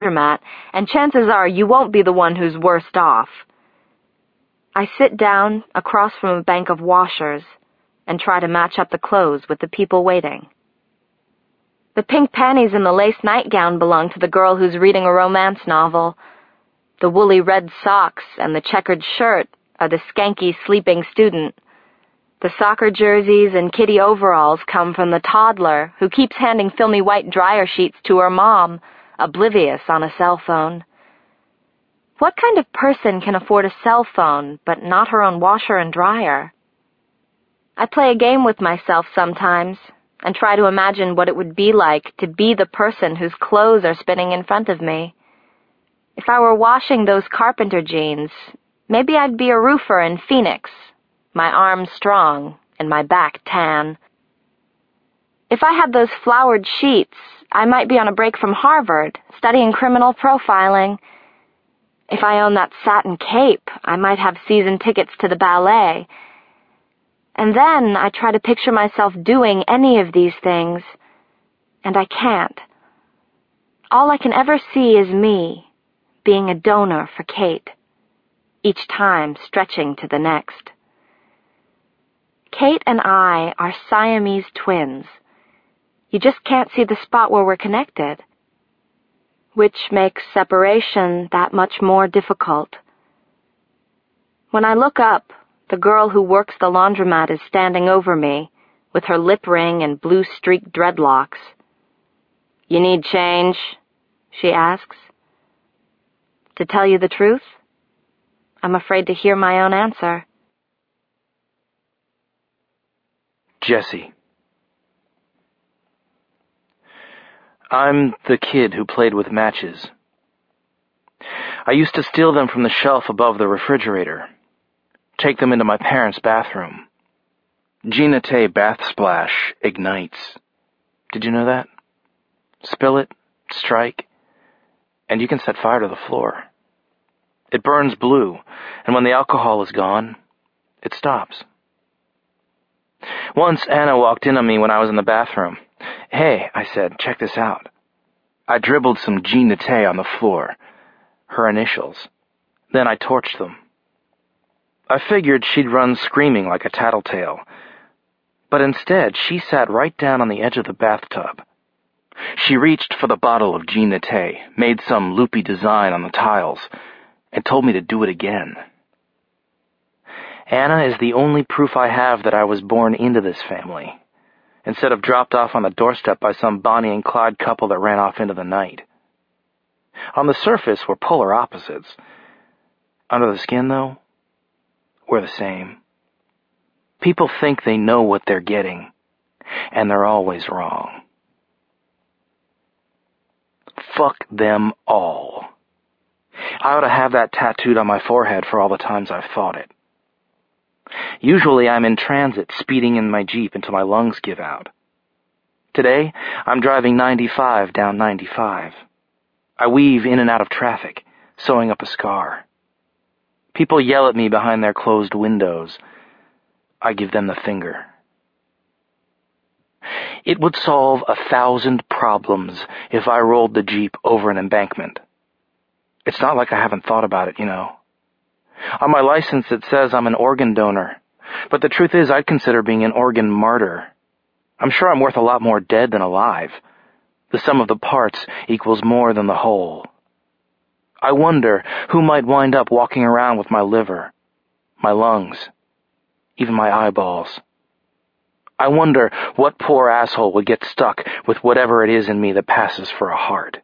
laundromat, and chances are you won't be the one who's worst off. I sit down across from a bank of washers and try to match up the clothes with the people waiting. The pink panties and the lace nightgown belong to the girl who's reading a romance novel. The woolly red socks and the checkered shirt are the skanky sleeping student. The soccer jerseys and kitty overalls come from the toddler who keeps handing filmy white dryer sheets to her mom, oblivious on a cell phone. What kind of person can afford a cell phone but not her own washer and dryer? I play a game with myself sometimes and try to imagine what it would be like to be the person whose clothes are spinning in front of me. If I were washing those carpenter jeans, maybe I'd be a roofer in Phoenix, my arms strong and my back tan. If I had those flowered sheets, I might be on a break from Harvard, studying criminal profiling. If I owned that satin cape, I might have season tickets to the ballet. And then I try to picture myself doing any of these things, and I can't. All I can ever see is me, being a donor for Kate, each time stretching to the next. Kate and I are Siamese twins. You just can't see the spot where we're connected, which makes separation that much more difficult. When I look up, the girl who works the laundromat is standing over me, with her lip ring and blue-streaked dreadlocks. "You need change?" she asks. To tell you the truth, I'm afraid to hear my own answer. Jesse. I'm the kid who played with matches. I used to steal them from the shelf above the refrigerator, take them into my parents' bathroom. Gina Tay bath splash ignites. Did you know that? Spill it, strike, and you can set fire to the floor. It burns blue, and when the alcohol is gone, it stops. Once Anna walked in on me when I was in the bathroom. "Hey," I said, "check this out." I dribbled some Gina Tay on the floor, her initials. Then I torched them. I figured she'd run screaming like a tattletale, but instead she sat right down on the edge of the bathtub. She reached for the bottle of Gina Tay, made some loopy design on the tiles, and told me to do it again. Anna is the only proof I have that I was born into this family, instead of dropped off on the doorstep by some Bonnie and Clyde couple that ran off into the night. On the surface, we're polar opposites. Under the skin, though, we're the same. People think they know what they're getting, and they're always wrong. Fuck them all. I ought to have that tattooed on my forehead for all the times I've thought it. Usually I'm in transit, speeding in my Jeep until my lungs give out. Today, I'm driving 95 down 95. I weave in and out of traffic, sewing up a scar. People yell at me behind their closed windows. I give them the finger. It would solve 1,000 problems if I rolled the Jeep over an embankment. It's not like I haven't thought about it, you know. On my license it says I'm an organ donor, but the truth is I'd consider being an organ martyr. I'm sure I'm worth a lot more dead than alive. The sum of the parts equals more than the whole. I wonder who might wind up walking around with my liver, my lungs, even my eyeballs. I wonder what poor asshole would get stuck with whatever it is in me that passes for a heart.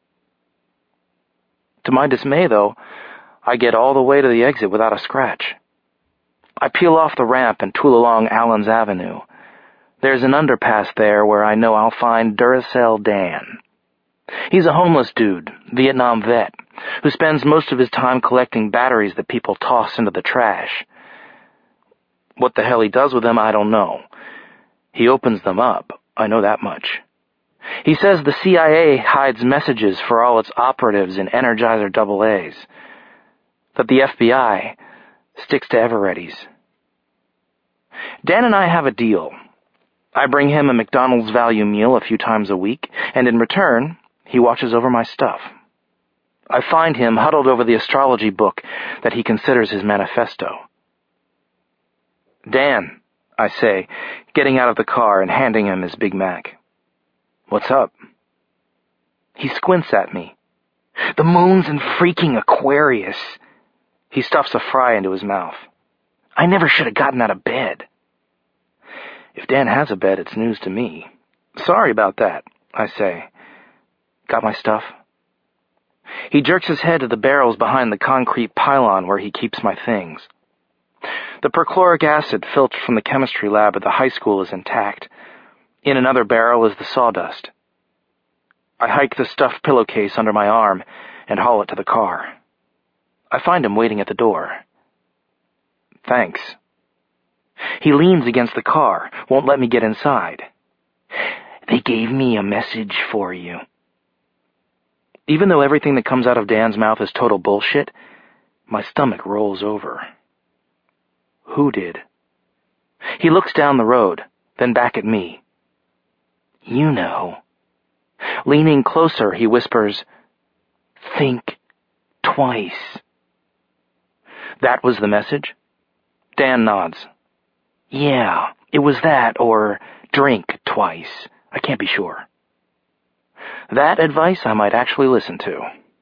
To my dismay, though, I get all the way to the exit without a scratch. I peel off the ramp and tool along Allen's Avenue. There's an underpass there where I know I'll find Duracell Dan. He's a homeless dude, Vietnam vet, who spends most of his time collecting batteries that people toss into the trash. What the hell he does with them, I don't know. He opens them up, I know that much. He says the CIA hides messages for all its operatives in Energizer AA's, that the FBI sticks to Eveready's. Dan and I have a deal. I bring him a McDonald's value meal a few times a week, and in return, he watches over my stuff. I find him huddled over the astrology book that he considers his manifesto. "Dan," I say, getting out of the car and handing him his Big Mac. "What's up?" He squints at me. "The moon's in freaking Aquarius." He stuffs a fry into his mouth. "I never should have gotten out of bed." If Dan has a bed, it's news to me. "Sorry about that," I say. "Got my stuff?" He jerks his head to the barrels behind the concrete pylon where he keeps my things. The perchloric acid filtered from the chemistry lab at the high school is intact. In another barrel is the sawdust. I hike the stuffed pillowcase under my arm and haul it to the car. I find him waiting at the door. "Thanks." He leans against the car, won't let me get inside. "They gave me a message for you." Even though everything that comes out of Dan's mouth is total bullshit, my stomach rolls over. Who did? He looks down the road, then back at me. "You know." Leaning closer, he whispers, "Think twice." That was the message? Dan nods. "Yeah, it was that, or drink twice. I can't be sure." That advice I might actually listen to.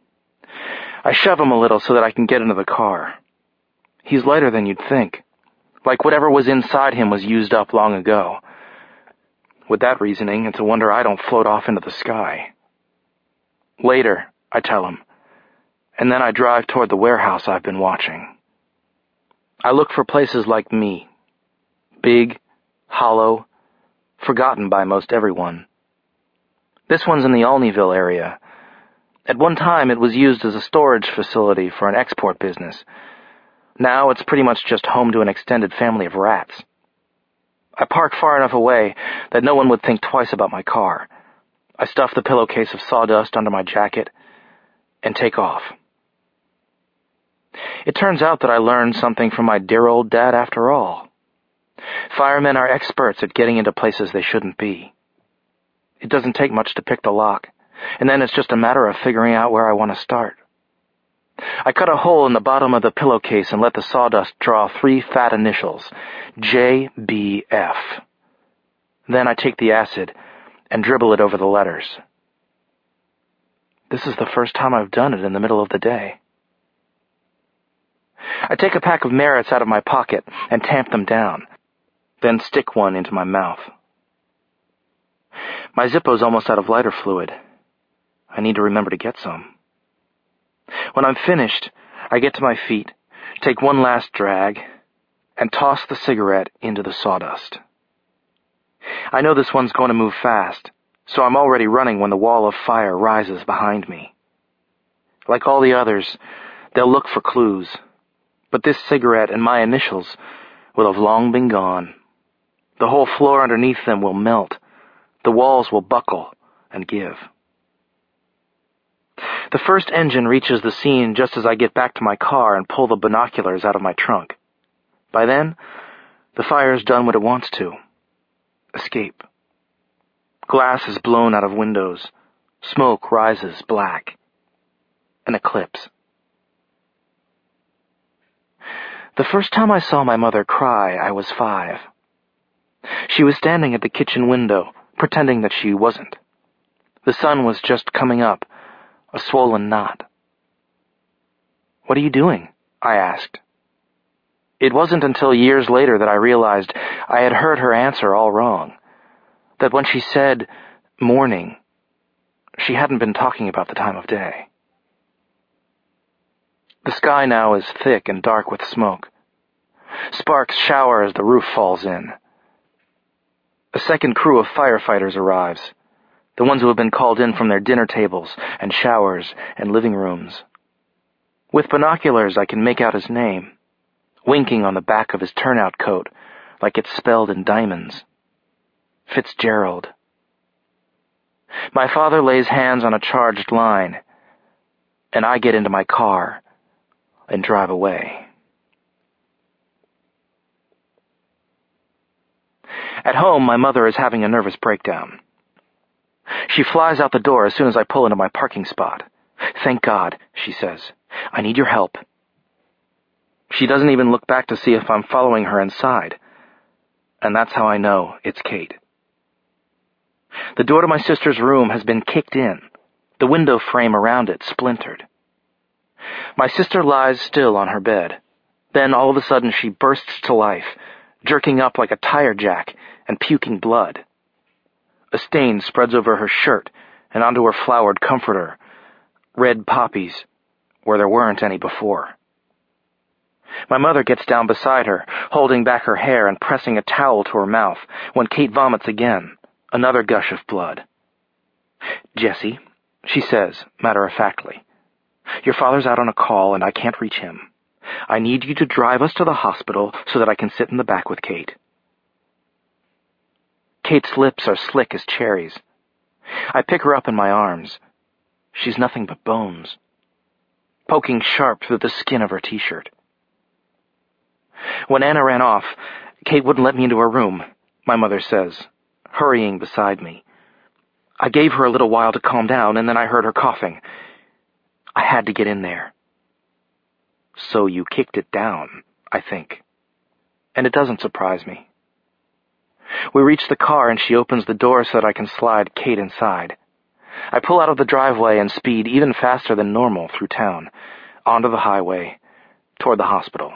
I shove him a little so that I can get into the car. He's lighter than you'd think, like whatever was inside him was used up long ago. With that reasoning, it's a wonder I don't float off into the sky. "Later," I tell him, and then I drive toward the warehouse I've been watching. I look for places like me. Big, hollow, forgotten by most everyone. This one's in the Olneyville area. At one time, it was used as a storage facility for an export business. Now it's pretty much just home to an extended family of rats. I park far enough away that no one would think twice about my car. I stuff the pillowcase of sawdust under my jacket and take off. It turns out that I learned something from my dear old dad after all. Firemen are experts at getting into places they shouldn't be. It doesn't take much to pick the lock, and then it's just a matter of figuring out where I want to start. I cut a hole in the bottom of the pillowcase and let the sawdust draw 3 fat initials, JBF. Then I take the acid and dribble it over the letters. This is the first time I've done it in the middle of the day. I take a pack of Merritts out of my pocket and tamp them down, then stick one into my mouth. My Zippo's almost out of lighter fluid. I need to remember to get some. When I'm finished, I get to my feet, take one last drag, and toss the cigarette into the sawdust. I know this one's going to move fast, so I'm already running when the wall of fire rises behind me. Like all the others, they'll look for clues, but this cigarette and my initials will have long been gone. The whole floor underneath them will melt. The walls will buckle and give. The first engine reaches the scene just as I get back to my car and pull the binoculars out of my trunk. By then, the fire's done what it wants to. Escape. Glass is blown out of windows. Smoke rises black. An eclipse. The first time I saw my mother cry, I was 5. She was standing at the kitchen window, pretending that she wasn't. The sun was just coming up, a swollen knot. "What are you doing?" I asked. It wasn't until years later that I realized I had heard her answer all wrong, that when she said morning, she hadn't been talking about the time of day. The sky now is thick and dark with smoke. Sparks shower as the roof falls in. A second crew of firefighters arrives, the ones who have been called in from their dinner tables and showers and living rooms. With binoculars, I can make out his name, winking on the back of his turnout coat like it's spelled in diamonds. Fitzgerald. My father lays hands on a charged line, and I get into my car and drive away. At home, my mother is having a nervous breakdown. She flies out the door as soon as I pull into my parking spot. "Thank God," she says. "I need your help." She doesn't even look back to see if I'm following her inside. And that's how I know it's Kate. The door to my sister's room has been kicked in, the window frame around it splintered. My sister lies still on her bed. Then all of a sudden she bursts to life, jerking up like a tire jack and puking blood. A stain spreads over her shirt and onto her flowered comforter, red poppies where there weren't any before. My mother gets down beside her, holding back her hair and pressing a towel to her mouth, when Kate vomits again, another gush of blood. "Jessie," she says, matter-of-factly, "your father's out on a call and I can't reach him. I need you to drive us to the hospital so that I can sit in the back with Kate." Kate's lips are slick as cherries. I pick her up in my arms. She's nothing but bones, poking sharp through the skin of her t-shirt. When Anna ran off, Kate wouldn't let me into her room, my mother says, hurrying beside me. I gave her a little while to calm down, and then I heard her coughing. I had to get in there. So you kicked it down, I think. And it doesn't surprise me. We reach the car and she opens the door so that I can slide Kate inside. I pull out of the driveway and speed even faster than normal through town, onto the highway, toward the hospital.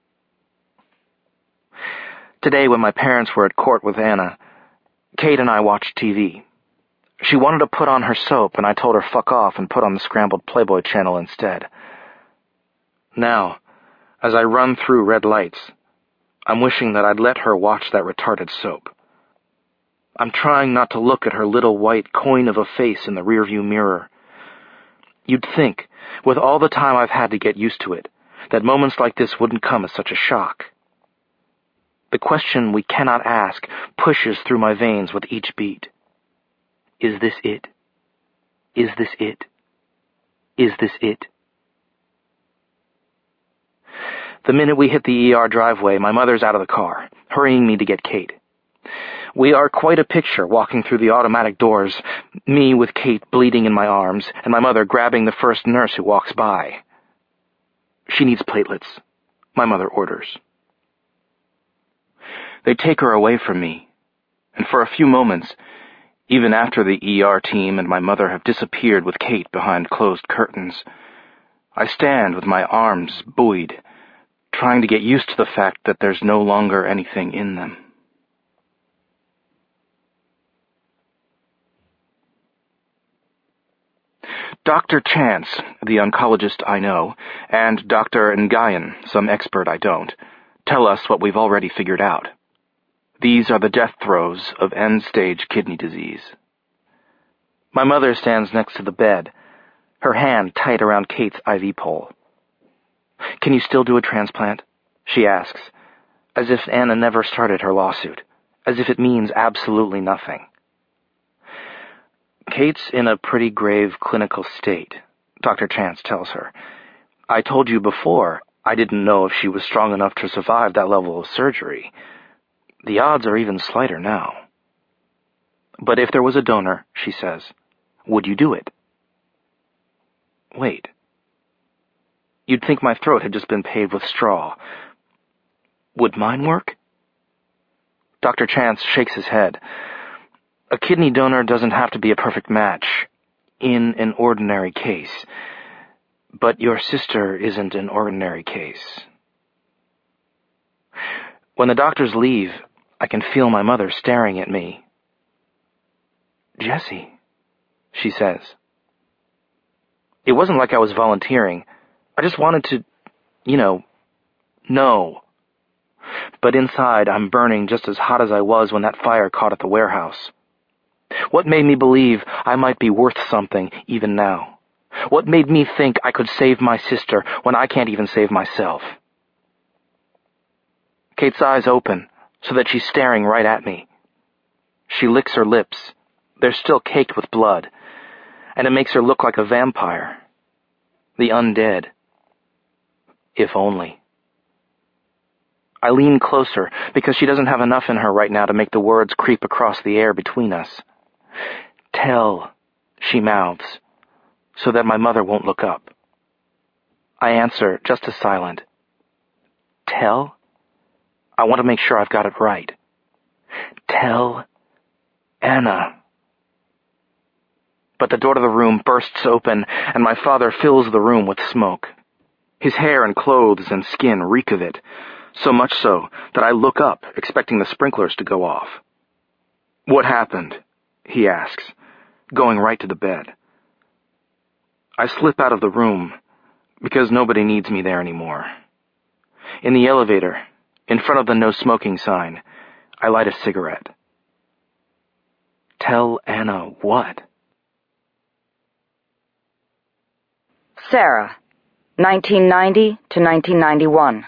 Today, when my parents were at court with Anna, Kate and I watched TV. She wanted to put on her soap, and I told her fuck off and put on the scrambled Playboy channel instead. Now, as I run through red lights, I'm wishing that I'd let her watch that retarded soap. I'm trying not to look at her little white coin of a face in the rearview mirror. You'd think, with all the time I've had to get used to it, that moments like this wouldn't come as such a shock. The question we cannot ask pushes through my veins with each beat. Is this it? Is this it? Is this it? The minute we hit the ER driveway, my mother's out of the car, hurrying me to get Kate. We are quite a picture walking through the automatic doors, me with Kate bleeding in my arms, and my mother grabbing the first nurse who walks by. She needs platelets, my mother orders. They take her away from me, and for a few moments, even after the ER team and my mother have disappeared with Kate behind closed curtains, I stand with my arms buoyed, trying to get used to the fact that there's no longer anything in them. Dr. Chance, the oncologist I know, and Dr. Ngayan, some expert I don't, tell us what we've already figured out. These are the death throes of end-stage kidney disease. My mother stands next to the bed, her hand tight around Kate's IV pole. "Can you still do a transplant?" she asks, as if Anna never started her lawsuit, as if it means absolutely nothing. "Kate's in a pretty grave clinical state," Dr. Chance tells her. "I told you before I didn't know if she was strong enough to survive that level of surgery. The odds are even slighter now. But if there was a donor," she says, "would you do it?" Wait. You'd think my throat had just been paved with straw. Would mine work? Dr. Chance shakes his head. A kidney donor doesn't have to be a perfect match in an ordinary case. But your sister isn't an ordinary case. When the doctors leave, I can feel my mother staring at me. "Jessie," she says. It wasn't like I was volunteering. I just wanted to, know. But inside, I'm burning just as hot as I was when that fire caught at the warehouse. What made me believe I might be worth something even now? What made me think I could save my sister when I can't even save myself? Kate's eyes open so that she's staring right at me. She licks her lips. They're still caked with blood, and it makes her look like a vampire. The undead. If only. I lean closer because she doesn't have enough in her right now to make the words creep across the air between us. "Tell," she mouths. so that my mother won't look up. I answer, just as silent. Tell? I want to make sure I've got it right. Tell Anna. But the door to the room bursts open, and my father fills the room with smoke. His hair and clothes and skin reek of it, so much so that I look up, expecting the sprinklers to go off. What happened? He asks, going right to the bed. I slip out of the room, because nobody needs me there anymore. In the elevator, in front of the no smoking sign, I light a cigarette. Tell Anna what? Sarah, 1990 to 1991.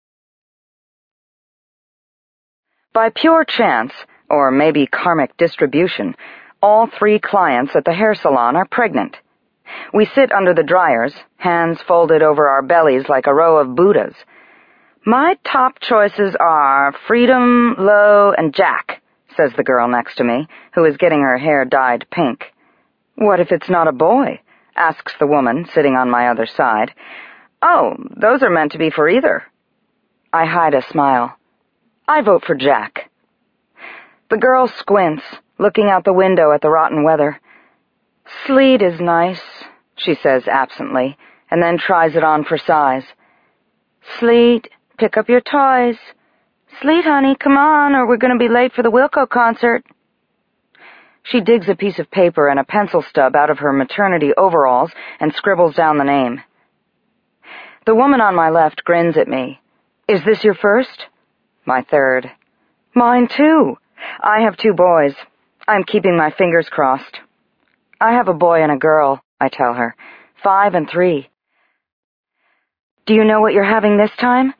By pure chance, or maybe karmic distribution, all 3 clients at the hair salon are pregnant. We sit under the dryers, hands folded over our bellies like a row of Buddhas. My top choices are Freedom, Lo, and Jack, says the girl next to me, who is getting her hair dyed pink. What if it's not a boy? Asks the woman sitting on my other side. Oh, those are meant to be for either. I hide a smile. I vote for Jack. The girl squints, looking out the window at the rotten weather. Sleet is nice, she says absently, and then tries it on for size. Sleet, pick up your toys. Sleet, honey, come on, or we're going to be late for the Wilco concert. She digs a piece of paper and a pencil stub out of her maternity overalls and scribbles down the name. The woman on my left grins at me. Is this your first? My third. Mine too. I have 2 boys. I'm keeping my fingers crossed. I have a boy and a girl, I tell her. 5 and 3. Do you know what you're having this time?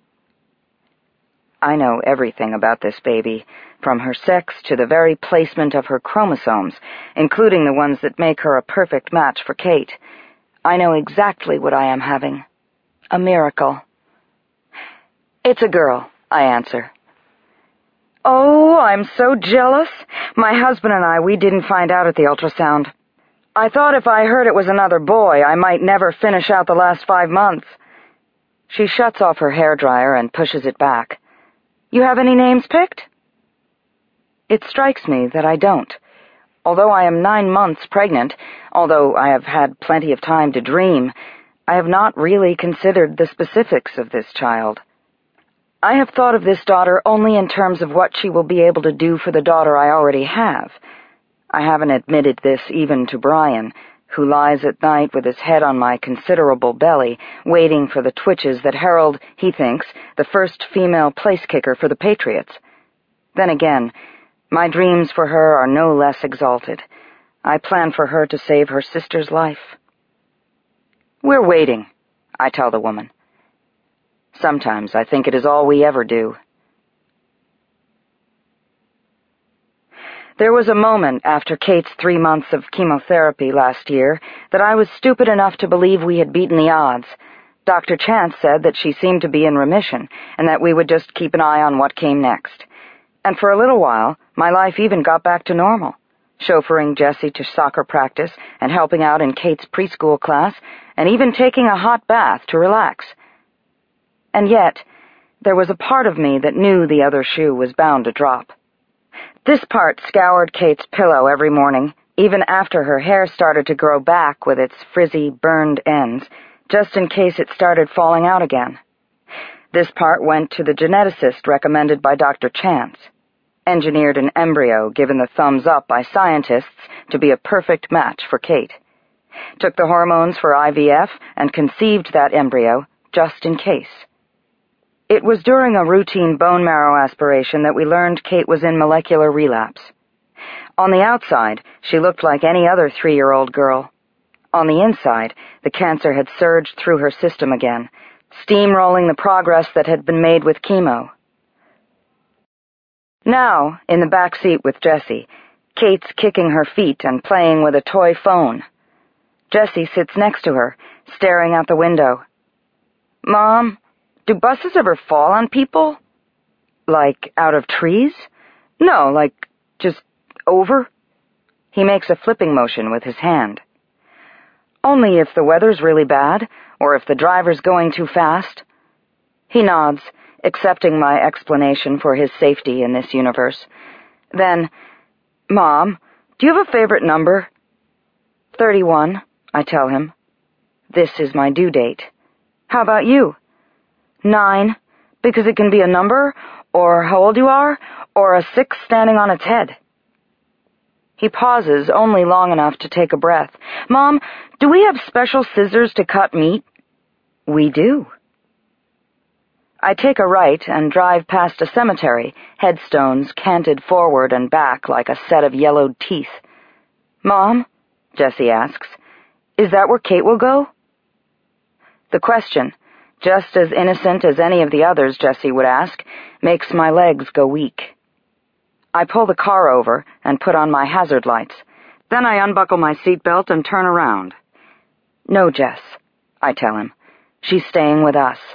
I know everything about this baby, from her sex to the very placement of her chromosomes, including the ones that make her a perfect match for Kate. I know exactly what I am having. A miracle. It's a girl, I answer. Oh, I'm so jealous. My husband and I, we didn't find out at the ultrasound. I thought if I heard it was another boy, I might never finish out the last 5 months. She shuts off her hairdryer and pushes it back. You have any names picked? It strikes me that I don't. Although I am 9 months pregnant, although I have had plenty of time to dream, I have not really considered the specifics of this child. I have thought of this daughter only in terms of what she will be able to do for the daughter I already have. I haven't admitted this even to Brian, who lies at night with his head on my considerable belly, waiting for the twitches that herald, he thinks, the first female place kicker for the Patriots. Then again, my dreams for her are no less exalted. I plan for her to save her sister's life. We're waiting, I tell the woman. Sometimes I think it is all we ever do. There was a moment after Kate's 3 months of chemotherapy last year that I was stupid enough to believe we had beaten the odds. Dr. Chance said that she seemed to be in remission and that we would just keep an eye on what came next. And for a little while, my life even got back to normal, chauffeuring Jessie to soccer practice and helping out in Kate's preschool class and even taking a hot bath to relax. And yet, there was a part of me that knew the other shoe was bound to drop. This part scoured Kate's pillow every morning, even after her hair started to grow back with its frizzy, burned ends, just in case it started falling out again. This part went to the geneticist recommended by Dr. Chance, engineered an embryo given the thumbs up by scientists to be a perfect match for Kate, took the hormones for IVF, and conceived that embryo just in case. It was during a routine bone marrow aspiration that we learned Kate was in molecular relapse. On the outside, she looked like any other 3-year-old girl. On the inside, the cancer had surged through her system again, steamrolling the progress that had been made with chemo. Now, in the back seat with Jessie, Kate's kicking her feet and playing with a toy phone. Jessie sits next to her, staring out the window. Mom, do buses ever fall on people? Like out of trees? No, like just over? He makes a flipping motion with his hand. Only if the weather's really bad, or if the driver's going too fast. He nods, accepting my explanation for his safety in this universe. Then, Mom, do you have a favorite number? 31, I tell him. This is my due date. How about you? 9, because it can be a number, or how old you are, or a 6 standing on its head. He pauses only long enough to take a breath. Mom, do we have special scissors to cut meat? We do. I take a right and drive past a cemetery, headstones canted forward and back like a set of yellowed teeth. Mom, Jessie asks, is that where Kate will go? The question, just as innocent as any of the others Jessie would ask, makes my legs go weak. I pull the car over and put on my hazard lights. Then I unbuckle my seatbelt and turn around. No, Jess, I tell him. She's staying with us.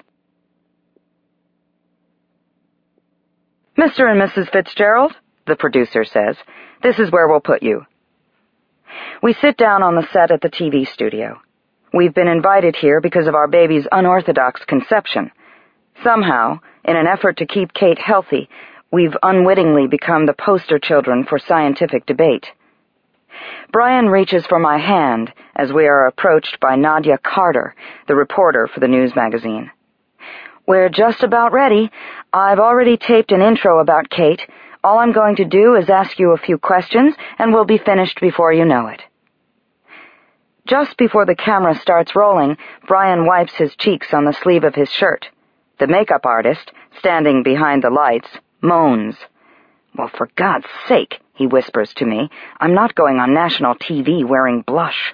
Mr. and Mrs. Fitzgerald, the producer says, this is where we'll put you. We sit down on the set at the TV studio. We've been invited here because of our baby's unorthodox conception. Somehow, in an effort to keep Kate healthy, we've unwittingly become the poster children for scientific debate. Brian reaches for my hand as we are approached by Nadia Carter, the reporter for the news magazine. We're just about ready. I've already taped an intro about Kate. All I'm going to do is ask you a few questions, and we'll be finished before you know it. Just before the camera starts rolling, Brian wipes his cheeks on the sleeve of his shirt. The makeup artist, standing behind the lights, moans. Well, for God's sake, he whispers to me, I'm not going on national TV wearing blush.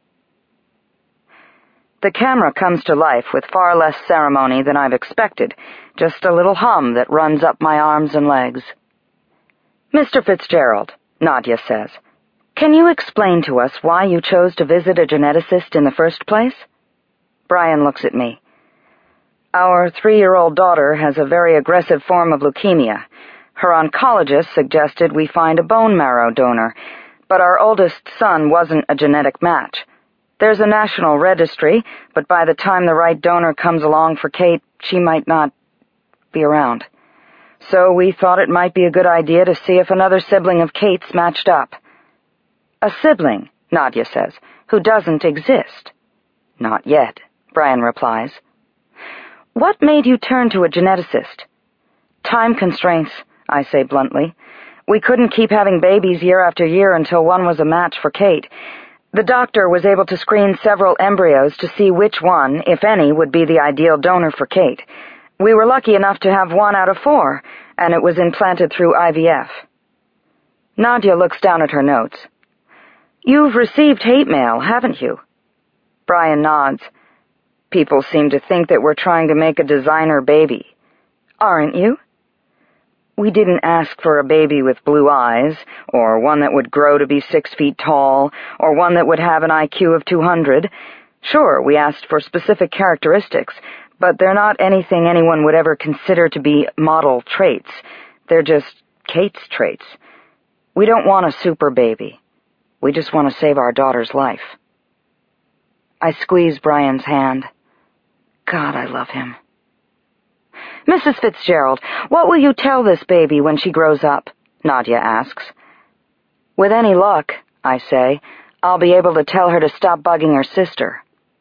The camera comes to life with far less ceremony than I've expected, just a little hum that runs up my arms and legs. Mr. Fitzgerald, Nadia says, can you explain to us why you chose to visit a geneticist in the first place? Brian looks at me. Our 3-year-old daughter has a very aggressive form of leukemia. Her oncologist suggested we find a bone marrow donor, but our oldest son wasn't a genetic match. There's a national registry, but by the time the right donor comes along for Kate, she might not be around. So we thought it might be a good idea to see if another sibling of Kate's matched up. A sibling, Nadia says, who doesn't exist. Not yet, Brian replies. What made you turn to a geneticist? Time constraints, I say bluntly. We couldn't keep having babies year after year until one was a match for Kate. The doctor was able to screen several embryos to see which one, if any, would be the ideal donor for Kate. We were lucky enough to have 1 out of 4, and it was implanted through IVF. Nadia looks down at her notes. You've received hate mail, haven't you? Brian nods. People seem to think that we're trying to make a designer baby. Aren't you? We didn't ask for a baby with blue eyes, or one that would grow to be 6 feet tall, or one that would have an IQ of 200. Sure, we asked for specific characteristics, but they're not anything anyone would ever consider to be model traits. They're just Kate's traits. We don't want a super baby. We just want to save our daughter's life. I squeeze Brian's hand. God, I love him. Mrs. Fitzgerald, what will you tell this baby when she grows up? Nadia asks. With any luck, I say, I'll be able to tell her to stop bugging her sister.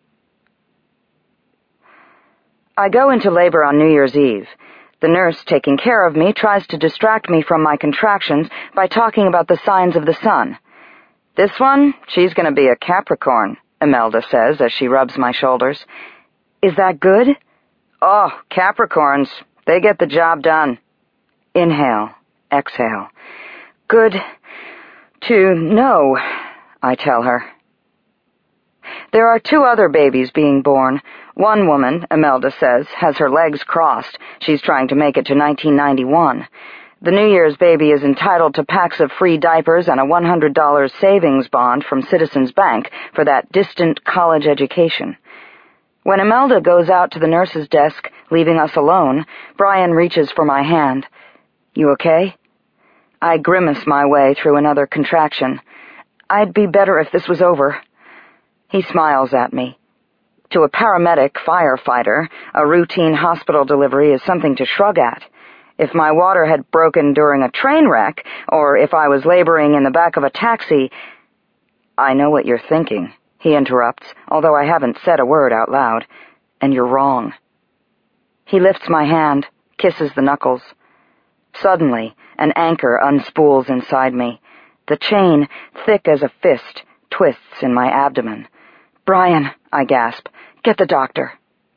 I go into labor on New Year's Eve. The nurse taking care of me tries to distract me from my contractions by talking about the signs of the sun. This one, she's going to be a Capricorn, Imelda says as she rubs my shoulders. Is that good? Oh, Capricorns, they get the job done. Inhale, exhale. Good to know, I tell her. There are 2 other babies being born. One woman, Imelda says, has her legs crossed. She's trying to make it to 1991. The New Year's baby is entitled to packs of free diapers and a $100 savings bond from Citizens Bank for that distant college education. When Imelda goes out to the nurse's desk, leaving us alone, Brian reaches for my hand. You okay? I grimace my way through another contraction. I'd be better if this was over. He smiles at me. To a paramedic firefighter, a routine hospital delivery is something to shrug at. If my water had broken during a train wreck, or if I was laboring in the back of a taxi— "I know what you're thinking," he interrupts, although I haven't said a word out loud. "And you're wrong." He lifts my hand, kisses the knuckles. Suddenly, an anchor unspools inside me. The chain, thick as a fist, twists in my abdomen. "Brian," I gasp, "get the doctor."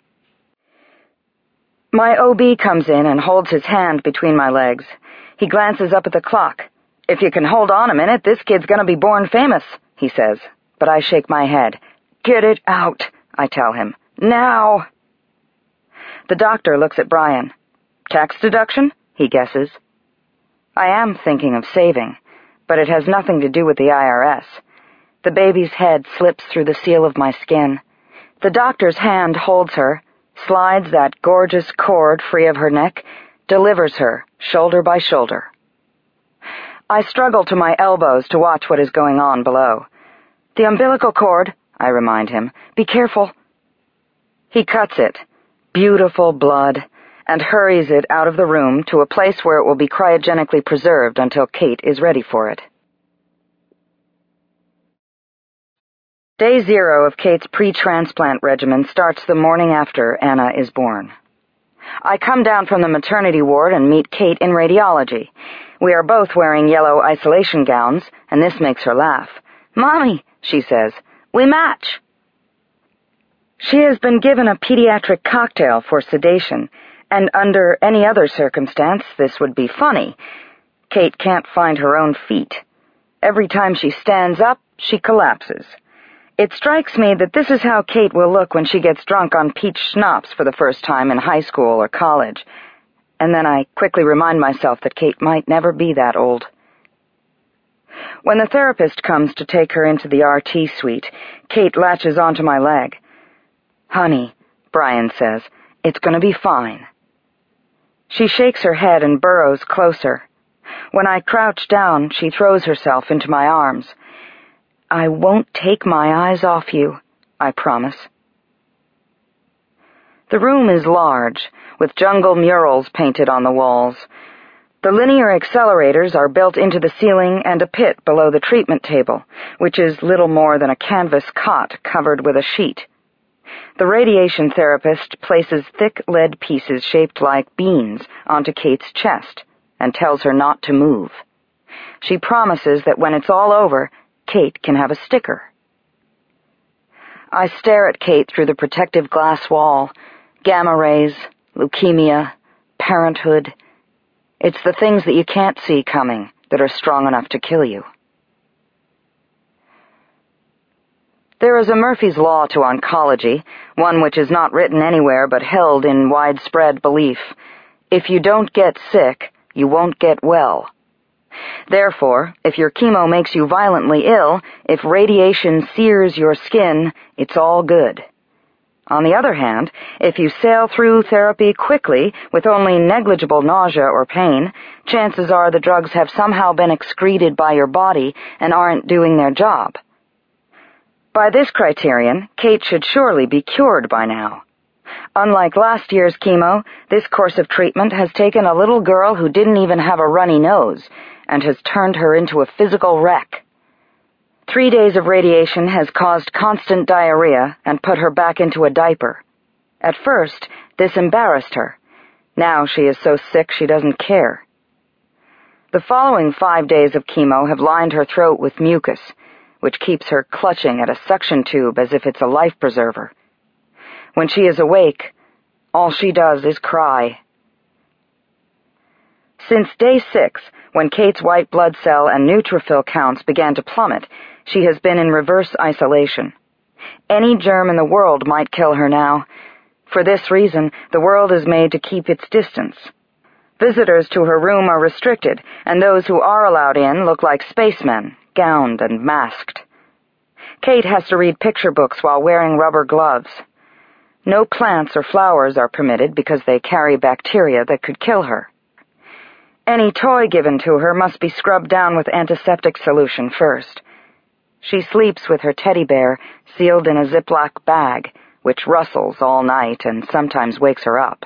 My OB comes in and holds his hand between my legs. He glances up at the clock. "If you can hold on a minute, this kid's gonna be born famous," he says. But I shake my head. "Get it out," I tell him. "Now." The doctor looks at Brian. "Tax deduction?" he guesses. I am thinking of saving, but it has nothing to do with the IRS. The baby's head slips through the seal of my skin. The doctor's hand holds her, slides that gorgeous cord free of her neck, delivers her, shoulder by shoulder. I struggle to my elbows to watch what is going on below. "The umbilical cord," I remind him. "Be careful." He cuts it, beautiful blood, and hurries it out of the room to a place where it will be cryogenically preserved until Kate is ready for it. Day 0 of Kate's pre-transplant regimen starts the morning after Anna is born. I come down from the maternity ward and meet Kate in radiology. We are both wearing yellow isolation gowns, and this makes her laugh. "Mommy," she says, "we match." She has been given a pediatric cocktail for sedation, and under any other circumstance this would be funny. Kate can't find her own feet. Every time she stands up, she collapses. It strikes me that this is how Kate will look when she gets drunk on peach schnapps for the first time in high school or college. And then I quickly remind myself that Kate might never be that old. When the therapist comes to take her into the RT suite, Kate latches onto my leg. "Honey," Brian says, "it's going to be fine." She shakes her head and burrows closer. When I crouch down, she throws herself into my arms. "I won't take my eyes off you," I promise. The room is large, with jungle murals painted on the walls. The linear accelerators are built into the ceiling and a pit below the treatment table, which is little more than a canvas cot covered with a sheet. The radiation therapist places thick lead pieces shaped like beans onto Kate's chest and tells her not to move. She promises that when it's all over, Kate can have a sticker. I stare at Kate through the protective glass wall. Gamma rays, leukemia, parenthood. It's the things that you can't see coming that are strong enough to kill you. There is a Murphy's Law to oncology, one which is not written anywhere but held in widespread belief. If you don't get sick, you won't get well. Therefore, if your chemo makes you violently ill, if radiation sears your skin, it's all good. On the other hand, if you sail through therapy quickly with only negligible nausea or pain, chances are the drugs have somehow been excreted by your body and aren't doing their job. By this criterion, Kate should surely be cured by now. Unlike last year's chemo, this course of treatment has taken a little girl who didn't even have a runny nose and has turned her into a physical wreck. 3 days of radiation has caused constant diarrhea and put her back into a diaper. At first, this embarrassed her. Now she is so sick she doesn't care. The following 5 days of chemo have lined her throat with mucus, which keeps her clutching at a suction tube as if it's a life preserver. When she is awake, all she does is cry. Since day 6, when Kate's white blood cell and neutrophil counts began to plummet, she has been in reverse isolation. Any germ in the world might kill her now. For this reason, the world is made to keep its distance. Visitors to her room are restricted, and those who are allowed in look like spacemen, gowned and masked. Kate has to read picture books while wearing rubber gloves. No plants or flowers are permitted because they carry bacteria that could kill her. Any toy given to her must be scrubbed down with antiseptic solution first. She sleeps with her teddy bear sealed in a Ziploc bag, which rustles all night and sometimes wakes her up.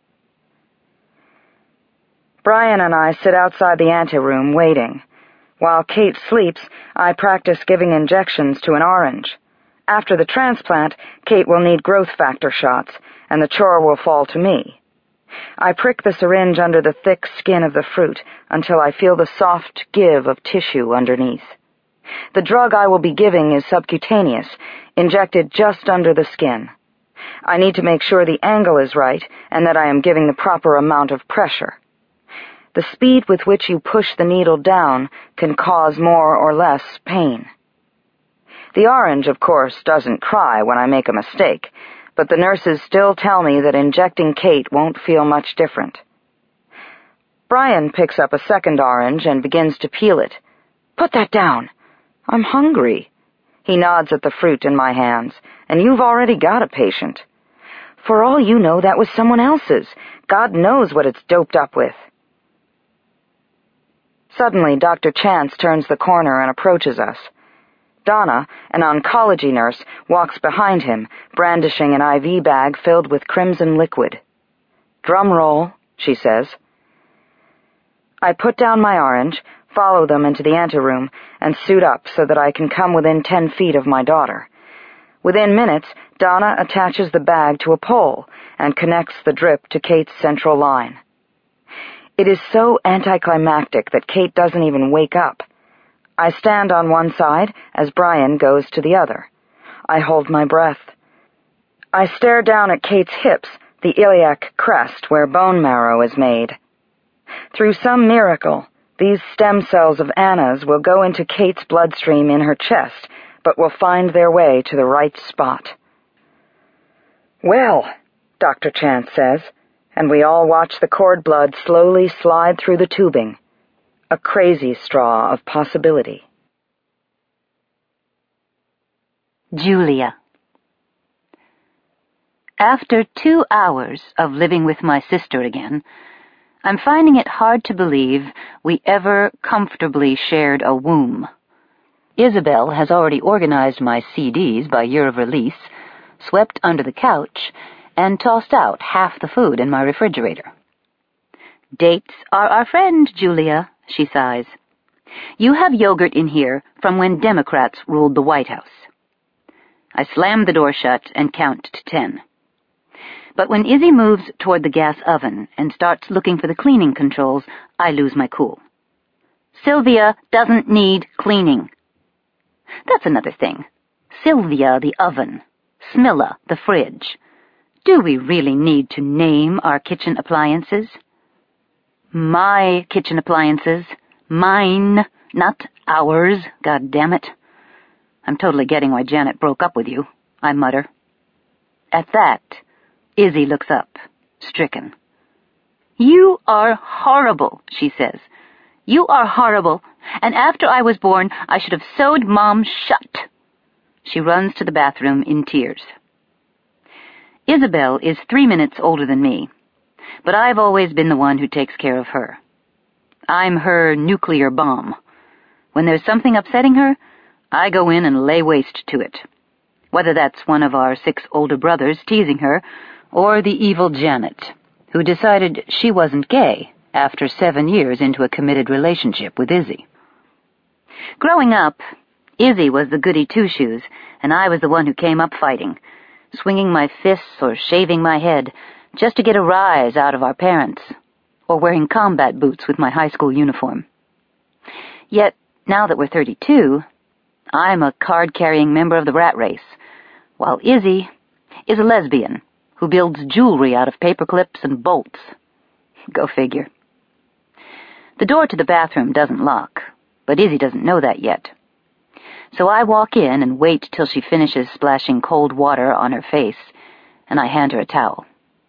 Brian and I sit outside the anteroom waiting. While Kate sleeps, I practice giving injections to an orange. After the transplant, Kate will need growth factor shots, and the chore will fall to me. I prick the syringe under the thick skin of the fruit until I feel the soft give of tissue underneath. The drug I will be giving is subcutaneous, injected just under the skin. I need to make sure the angle is right and that I am giving the proper amount of pressure. The speed with which you push the needle down can cause more or less pain. The orange, of course, doesn't cry when I make a mistake, but the nurses still tell me that injecting Kate won't feel much different. Brian picks up a second orange and begins to peel it. "Put that down. I'm hungry." He nods at the fruit in my hands. "And you've already got a patient. For all you know, that was someone else's. God knows what it's doped up with." Suddenly, Dr. Chance turns the corner and approaches us. Donna, an oncology nurse, walks behind him, brandishing an IV bag filled with crimson liquid. "Drum roll," she says. I put down my orange, follow them into the anteroom, and suit up so that I can come within 10 feet of my daughter. Within minutes, Donna attaches the bag to a pole and connects the drip to Kate's central line. It is so anticlimactic that Kate doesn't even wake up. I stand on one side as Brian goes to the other. I hold my breath. I stare down at Kate's hips, the iliac crest where bone marrow is made. Through some miracle, these stem cells of Anna's will go into Kate's bloodstream in her chest, but will find their way to the right spot. "Well," Dr. Chance says, and we all watch the cord blood slowly slide through the tubing. A crazy straw of possibility. Julia. After 2 hours of living with my sister again, I'm finding it hard to believe we ever comfortably shared a womb. Isabel has already organized my CDs by year of release, swept under the couch, and tossed out half the food in my refrigerator. "Dates are our friend, Julia," she sighs. "You have yogurt in here from when Democrats ruled the White House." I slam the door shut and count to 10. But when Izzy moves toward the gas oven and starts looking for the cleaning controls, I lose my cool. "Sylvia doesn't need cleaning." That's another thing. Sylvia, the oven. Smilla, the fridge. Do we really need to name our kitchen appliances? My kitchen appliances. Mine, not ours, God damn it. "I'm totally getting why Janet broke up with you," I mutter. At that, Izzy looks up, stricken. "You are horrible," she says. "You are horrible, and after I was born, I should have sewed Mom shut." She runs to the bathroom in tears. Isabel is 3 minutes older than me, but I've always been the one who takes care of her. I'm her nuclear bomb. When there's something upsetting her, I go in and lay waste to it, whether that's one of our 6 older brothers teasing her, or the evil Janet, who decided she wasn't gay after 7 years into a committed relationship with Izzy. Growing up, Izzy was the goody two-shoes, and I was the one who came up fighting, swinging my fists or shaving my head just to get a rise out of our parents, or wearing combat boots with my high school uniform. Yet, now that we're 32, I'm a card-carrying member of the rat race, while Izzy is a lesbian who builds jewelry out of paper clips and bolts. Go figure. The door to the bathroom doesn't lock, but Izzy doesn't know that yet. So I walk in and wait till she finishes splashing cold water on her face, and I hand her a towel.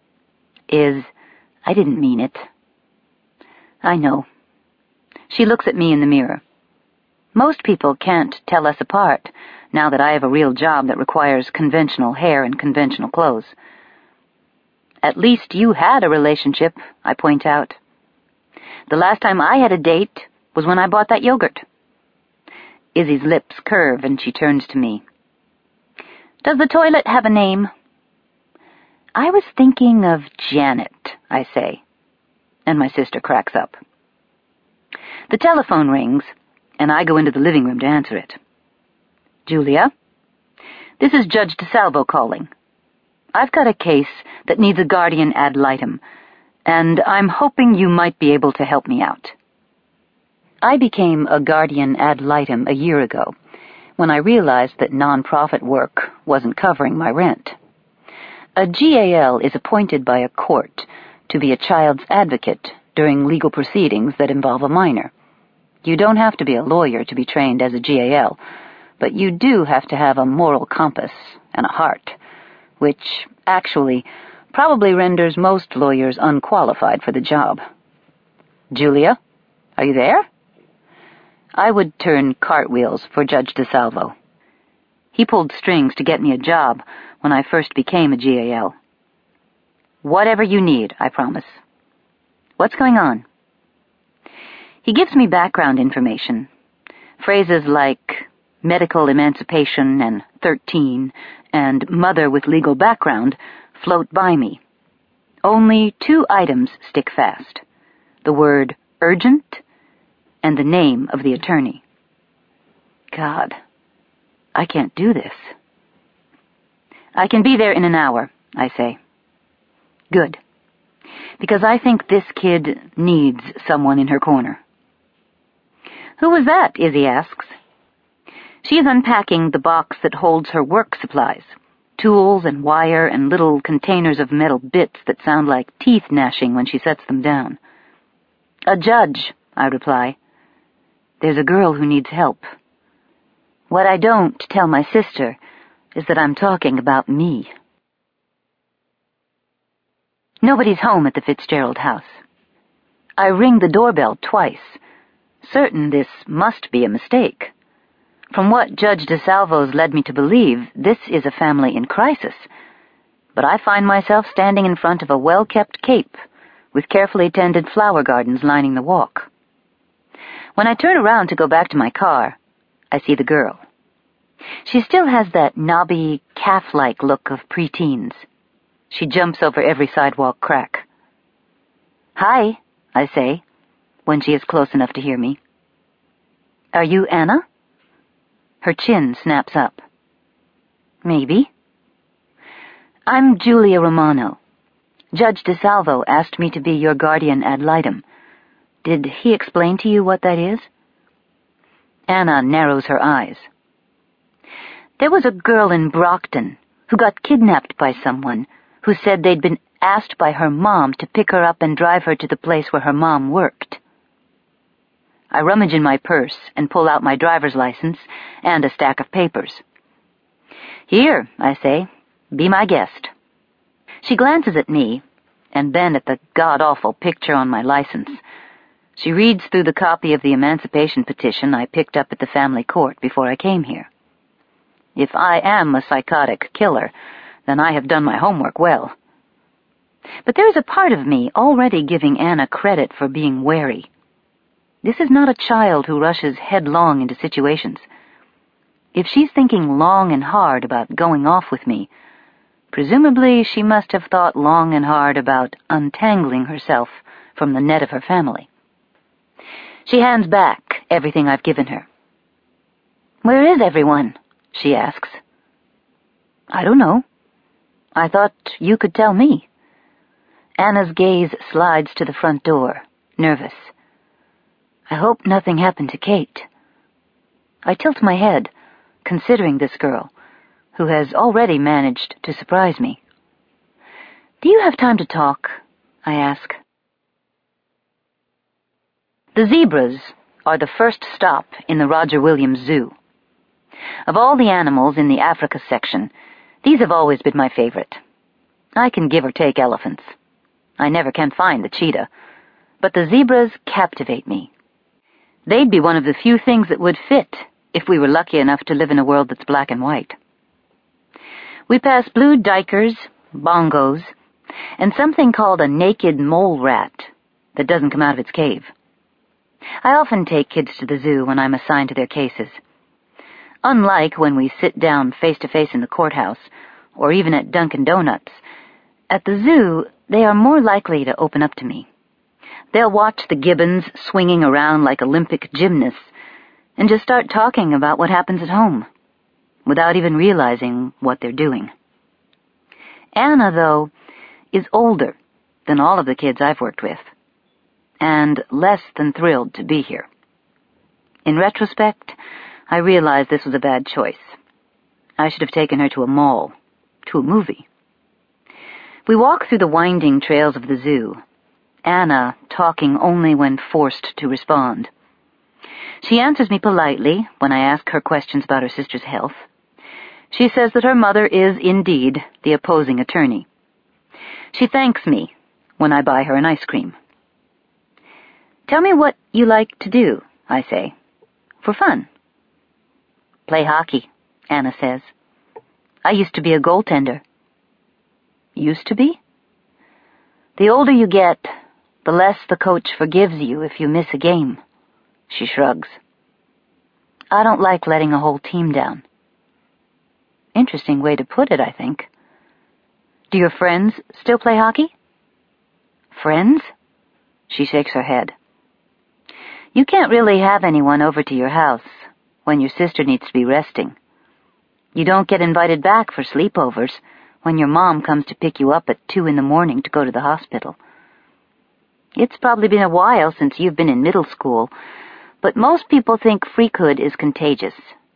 I didn't mean it." "I know." She looks at me in the mirror. Most people can't tell us apart, now that I have a real job that requires conventional hair and conventional clothes. "At least you had a relationship," I point out. "The last time I had a date was when I bought that yogurt." Izzy's lips curve and she turns to me. Does the toilet have a name? I was thinking of Janet, I say, and my sister cracks up. The telephone rings, and I go into the living room to answer it. Julia? This is Judge DeSalvo calling. I've got a case that needs a guardian ad litem, and I'm hoping you might be able to help me out. I became a guardian ad litem a year ago, when I realized that nonprofit work wasn't covering my rent. A GAL is appointed by a court to be a child's advocate during legal proceedings that involve a minor. You don't have to be a lawyer to be trained as a GAL, but you do have to have a moral compass and a heart, which actually probably renders most lawyers unqualified for the job. Julia, are you there? I would turn cartwheels for Judge DeSalvo. He pulled strings to get me a job when I first became a GAL. Whatever you need, I promise. What's going on? He gives me background information. Phrases like medical emancipation and 13 and mother with legal background float by me. Only 2 items stick fast. The word urgent and the name of the attorney. God, I can't do this. I can be there in an hour, I say. Good. Because I think this kid needs someone in her corner. Who was that? Izzy asks. She is unpacking the box that holds her work supplies, tools and wire and little containers of metal bits that sound like teeth gnashing when she sets them down. A judge, I reply. There's a girl who needs help. What I don't tell my sister is that I'm talking about me. Nobody's home at the Fitzgerald house. I ring the doorbell twice, certain this must be a mistake. From what Judge DeSalvo's led me to believe, this is a family in crisis. But I find myself standing in front of a well-kept cape, with carefully tended flower gardens lining the walk. When I turn around to go back to my car, I see the girl. She still has that knobby, calf-like look of preteens. She jumps over every sidewalk crack. Hi, I say, when she is close enough to hear me. Are you Anna? Her chin snaps up. Maybe. I'm Julia Romano. Judge DeSalvo asked me to be your guardian ad litem. Did he explain to you what that is? Anna narrows her eyes. There was a girl in Brockton who got kidnapped by someone who said they'd been asked by her mom to pick her up and drive her to the place where her mom worked. I rummage in my purse and pull out my driver's license and a stack of papers. Here, I say, be my guest. She glances at me, and then at the god-awful picture on my license. She reads through the copy of the emancipation petition I picked up at the family court before I came here. If I am a psychotic killer, then I have done my homework well. But there is a part of me already giving Anna credit for being wary. This is not a child who rushes headlong into situations. If she's thinking long and hard about going off with me, presumably she must have thought long and hard about untangling herself from the net of her family. She hands back everything I've given her. Where is everyone? She asks. I don't know. I thought you could tell me. Anna's gaze slides to the front door, nervous. I hope nothing happened to Kate. I tilt my head, considering this girl, who has already managed to surprise me. Do you have time to talk? I ask. The zebras are the first stop in the Roger Williams Zoo. Of all the animals in the Africa section, these have always been my favorite. I can give or take elephants. I never can find the cheetah, but the zebras captivate me. They'd be one of the few things that would fit if we were lucky enough to live in a world that's black and white. We pass blue duikers, bongos, and something called a naked mole rat that doesn't come out of its cave. I often take kids to the zoo when I'm assigned to their cases. Unlike when we sit down face-to-face in the courthouse, or even at Dunkin' Donuts, at the zoo, they are more likely to open up to me. They'll watch the gibbons swinging around like Olympic gymnasts and just start talking about what happens at home, without even realizing what they're doing. Anna, though, is older than all of the kids I've worked with, and less than thrilled to be here. In retrospect, I realized this was a bad choice. I should have taken her to a mall, to a movie. We walk through the winding trails of the zoo, Anna talking only when forced to respond. She answers me politely when I ask her questions about her sister's health. She says that her mother is indeed the opposing attorney. She thanks me when I buy her an ice cream. "Tell me what you like to do," I say, "for fun." "Play hockey," Anna says. "I used to be a goaltender." "Used to be?" "The older you get, the less the coach forgives you if you miss a game." She shrugs. "I don't like letting a whole team down." Interesting way to put it, I think. "Do your friends still play hockey?" "Friends?" She shakes her head. "You can't really have anyone over to your house when your sister needs to be resting. You don't get invited back for sleepovers when your mom comes to pick you up at 2 a.m. to go to the hospital. It's probably been a while since you've been in middle school, but most people think freakhood is contagious."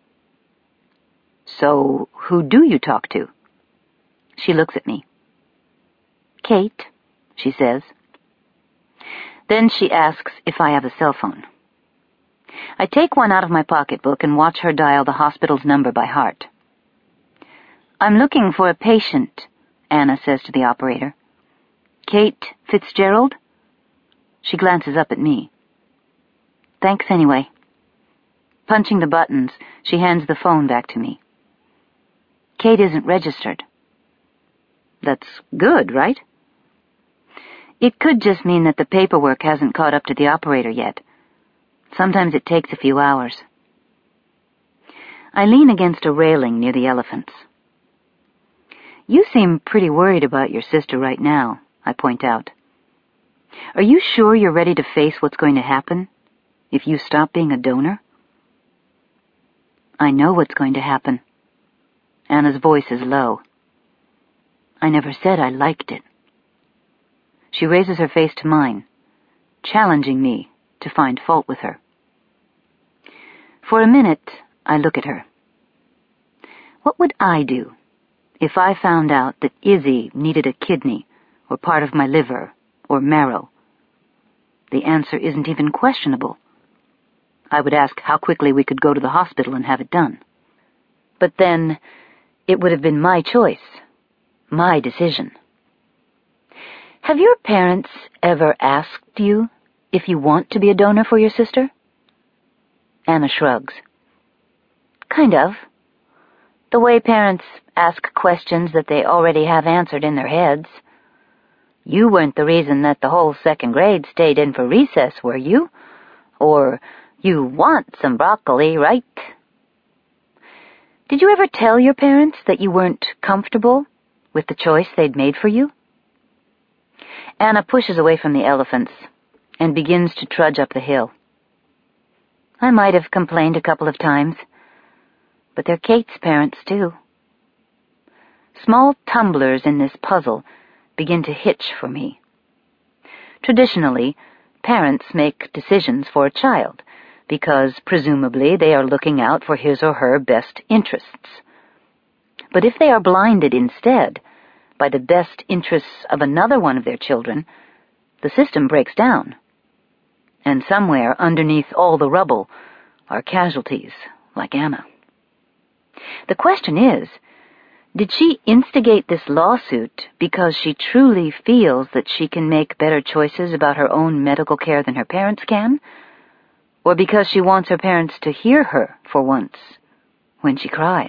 "So, who do you talk to?" She looks at me. "Kate," she says. Then she asks if I have a cell phone. I take one out of my pocketbook and watch her dial the hospital's number by heart. "I'm looking for a patient," Anna says to the operator. "Kate Fitzgerald?" She glances up at me. "Thanks anyway." Punching the buttons, she hands the phone back to me. "Kate isn't registered." That's good, right? It could just mean that the paperwork hasn't caught up to the operator yet. Sometimes it takes a few hours. I lean against a railing near the elephants. "You seem pretty worried about your sister right now," I point out. "Are you sure you're ready to face what's going to happen if you stop being a donor?" "I know what's going to happen." Anna's voice is low. "I never said I liked it." She raises her face to mine, challenging me to find fault with her. For a minute, I look at her. What would I do if I found out that Izzy needed a kidney or part of my liver or marrow? The answer isn't even questionable. I would ask how quickly we could go to the hospital and have it done. But then, it would have been my choice, my decision. Have your parents ever asked you if you want to be a donor for your sister? Anna shrugs. Kind of. The way parents ask questions that they already have answered in their heads. You weren't the reason that the whole second grade stayed in for recess, were you? Or, you want some broccoli, right? Did you ever tell your parents that you weren't comfortable with the choice they'd made for you? Anna pushes away from the elephants and begins to trudge up the hill. I might have complained a couple of times, but they're Kate's parents, too. Small tumblers in this puzzle begin to hitch for me. Traditionally, parents make decisions for a child because, presumably, they are looking out for his or her best interests. But if they are blinded instead by the best interests of another one of their children, the system breaks down. And somewhere underneath all the rubble are casualties like Anna. The question is, did she instigate this lawsuit because she truly feels that she can make better choices about her own medical care than her parents can? Or because she wants her parents to hear her for once when she cries?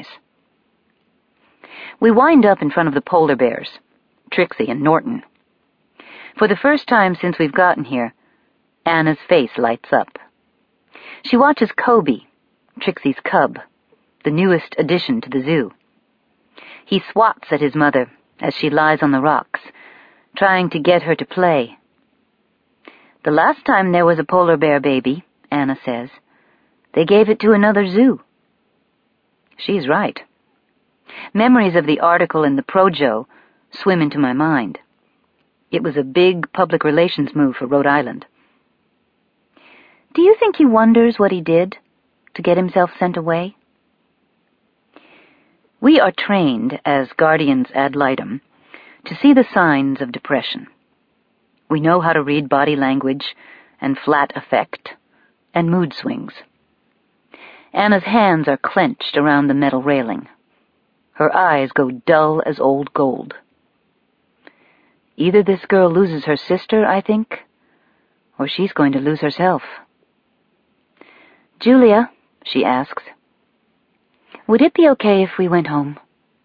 We wind up in front of the polar bears, Trixie and Norton. For the first time since we've gotten here, Anna's face lights up. She watches Kobe, Trixie's cub, the newest addition to the zoo. He swats at his mother as she lies on the rocks, trying to get her to play. The last time there was a polar bear baby, Anna says, they gave it to another zoo. She's right. Memories of the article in the Projo swim into my mind. It was a big public relations move for Rhode Island. Do you think he wonders what he did to get himself sent away? We are trained as guardians ad litem to see the signs of depression. We know how to read body language and flat affect and mood swings. Anna's hands are clenched around the metal railing. Her eyes go dull as old gold. Either this girl loses her sister, I think, or she's going to lose herself. Julia, she asks, would it be okay if we went home?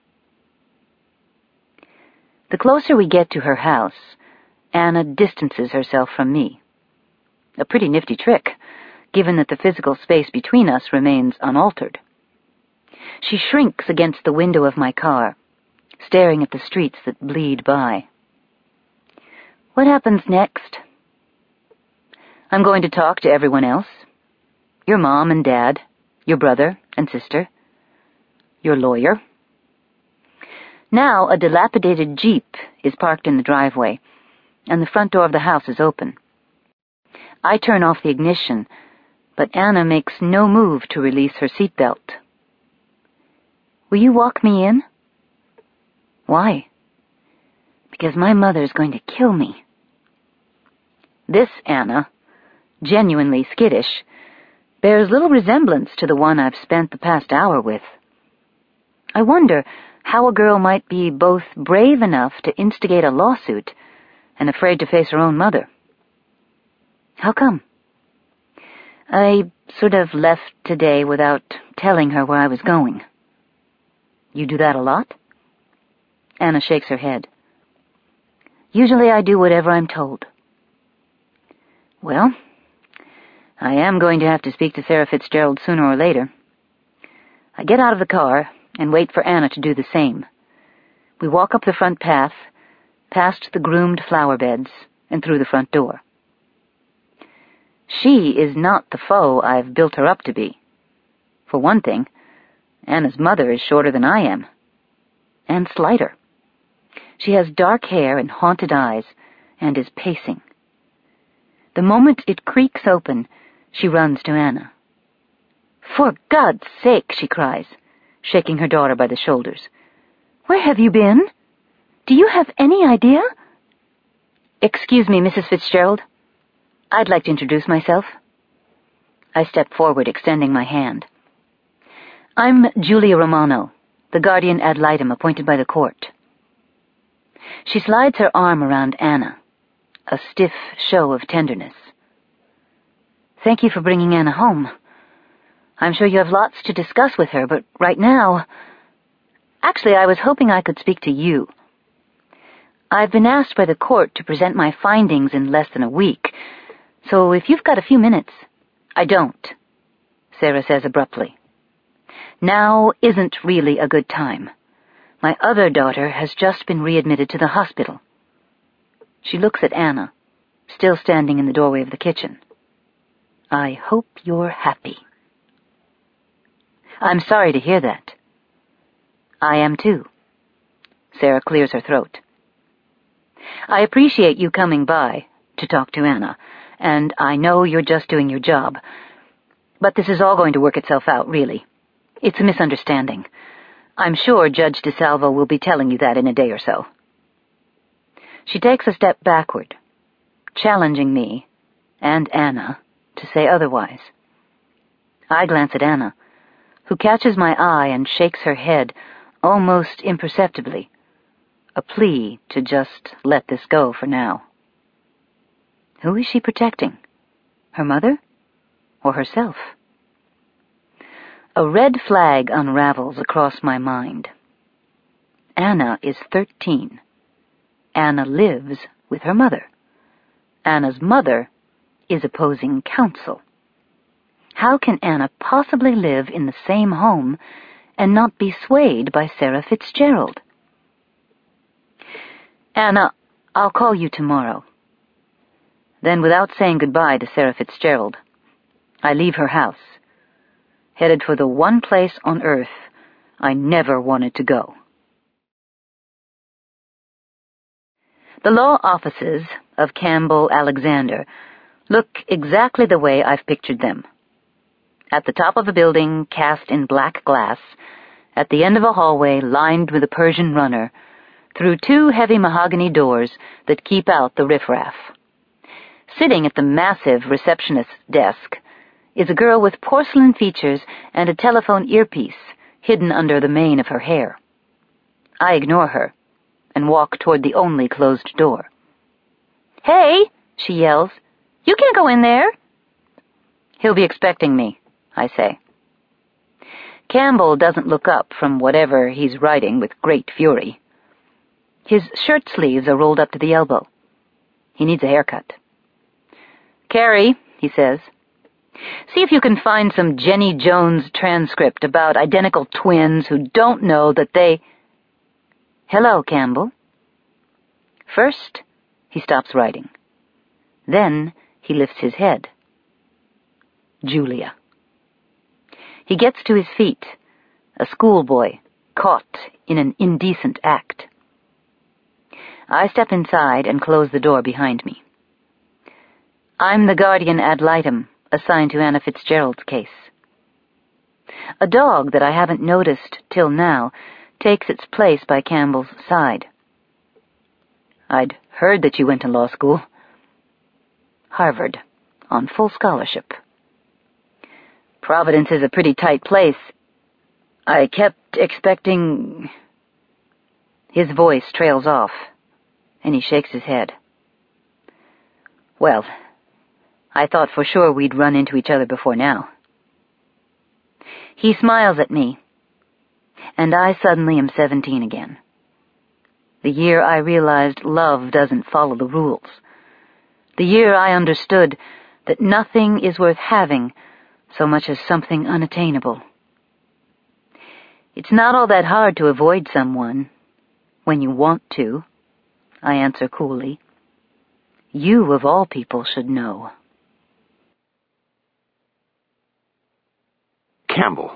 The closer we get to her house, Anna distances herself from me. A pretty nifty trick, given that the physical space between us remains unaltered. She shrinks against the window of my car, staring at the streets that bleed by. What happens next? I'm going to talk to everyone else. Your mom and dad, your brother and sister, your lawyer. Now a dilapidated Jeep is parked in the driveway, and the front door of the house is open. I turn off the ignition, but Anna makes no move to release her seatbelt. Will you walk me in? Why? Because my mother's going to kill me. This Anna, genuinely skittish, bears little resemblance to the one I've spent the past hour with. I wonder how a girl might be both brave enough to instigate a lawsuit and afraid to face her own mother. How come? I sort of left today without telling her where I was going. You do that a lot? Anna shakes her head. Usually I do whatever I'm told. Well, I am going to have to speak to Sarah Fitzgerald sooner or later. I get out of the car and wait for Anna to do the same. We walk up the front path, past the groomed flower beds, and through the front door. She is not the foe I've built her up to be. For one thing, Anna's mother is shorter than I am, and slighter. She has dark hair and haunted eyes, and is pacing. The moment it creaks open, she runs to Anna. For God's sake, she cries, shaking her daughter by the shoulders. Where have you been? Do you have any idea? Excuse me, Mrs. Fitzgerald. I'd like to introduce myself. I step forward, extending my hand. I'm Julia Romano, the guardian ad litem appointed by the court. She slides her arm around Anna, a stiff show of tenderness. Thank you for bringing Anna home. I'm sure you have lots to discuss with her, but right now... Actually, I was hoping I could speak to you. I've been asked by the court to present my findings in less than a week, so if you've got a few minutes... I don't, Sarah says abruptly. Now isn't really a good time. My other daughter has just been readmitted to the hospital. She looks at Anna, still standing in the doorway of the kitchen. I hope you're happy. I'm sorry to hear that. I am too. Sarah clears her throat. I appreciate you coming by to talk to Anna, and I know you're just doing your job. But this is all going to work itself out, really. It's a misunderstanding. I'm sure Judge DeSalvo will be telling you that in a day or so. She takes a step backward, challenging me and Anna to say otherwise. I glance at Anna, who catches my eye and shakes her head almost imperceptibly, a plea to just let this go for now. Who is she protecting? Her mother? Or herself? A red flag unravels across my mind. Anna is 13. Anna lives with her mother. Anna's mother is opposing counsel. How can Anna possibly live in the same home and not be swayed by Sarah Fitzgerald? Anna, I'll call you tomorrow. Then, without saying goodbye to Sarah Fitzgerald, I leave her house, headed for the one place on earth I never wanted to go. The law offices of Campbell Alexander look exactly the way I've pictured them. At the top of a building cast in black glass, at the end of a hallway lined with a Persian runner, through two heavy mahogany doors that keep out the riffraff. Sitting at the massive receptionist's desk is a girl with porcelain features and a telephone earpiece hidden under the mane of her hair. I ignore her and walk toward the only closed door. "Hey," she yells, "you can't go in there." "He'll be expecting me," I say. Campbell doesn't look up from whatever he's writing with great fury. His shirt sleeves are rolled up to the elbow. He needs a haircut. "Carrie," he says, "see if you can find some Jenny Jones transcript about identical twins who don't know that they—" "Hello, Campbell." First, he stops writing. Then he lifts his head. Julia. He gets to his feet, a schoolboy caught in an indecent act. I step inside and close the door behind me. I'm the guardian ad litem assigned to Anna Fitzgerald's case. A dog that I haven't noticed till now takes its place by Campbell's side. "I'd heard that you went to law school." "Harvard, on full scholarship." "Providence is a pretty tight place. I kept expecting—" His voice trails off, and he shakes his head. "Well, I thought for sure we'd run into each other before now." He smiles at me, and I suddenly am 17 again. The year I realized love doesn't follow the rules. The year I understood that nothing is worth having so much as something unattainable. It's not all that hard to avoid someone when you want to, I answer coolly. You, of all people, should know. Campbell.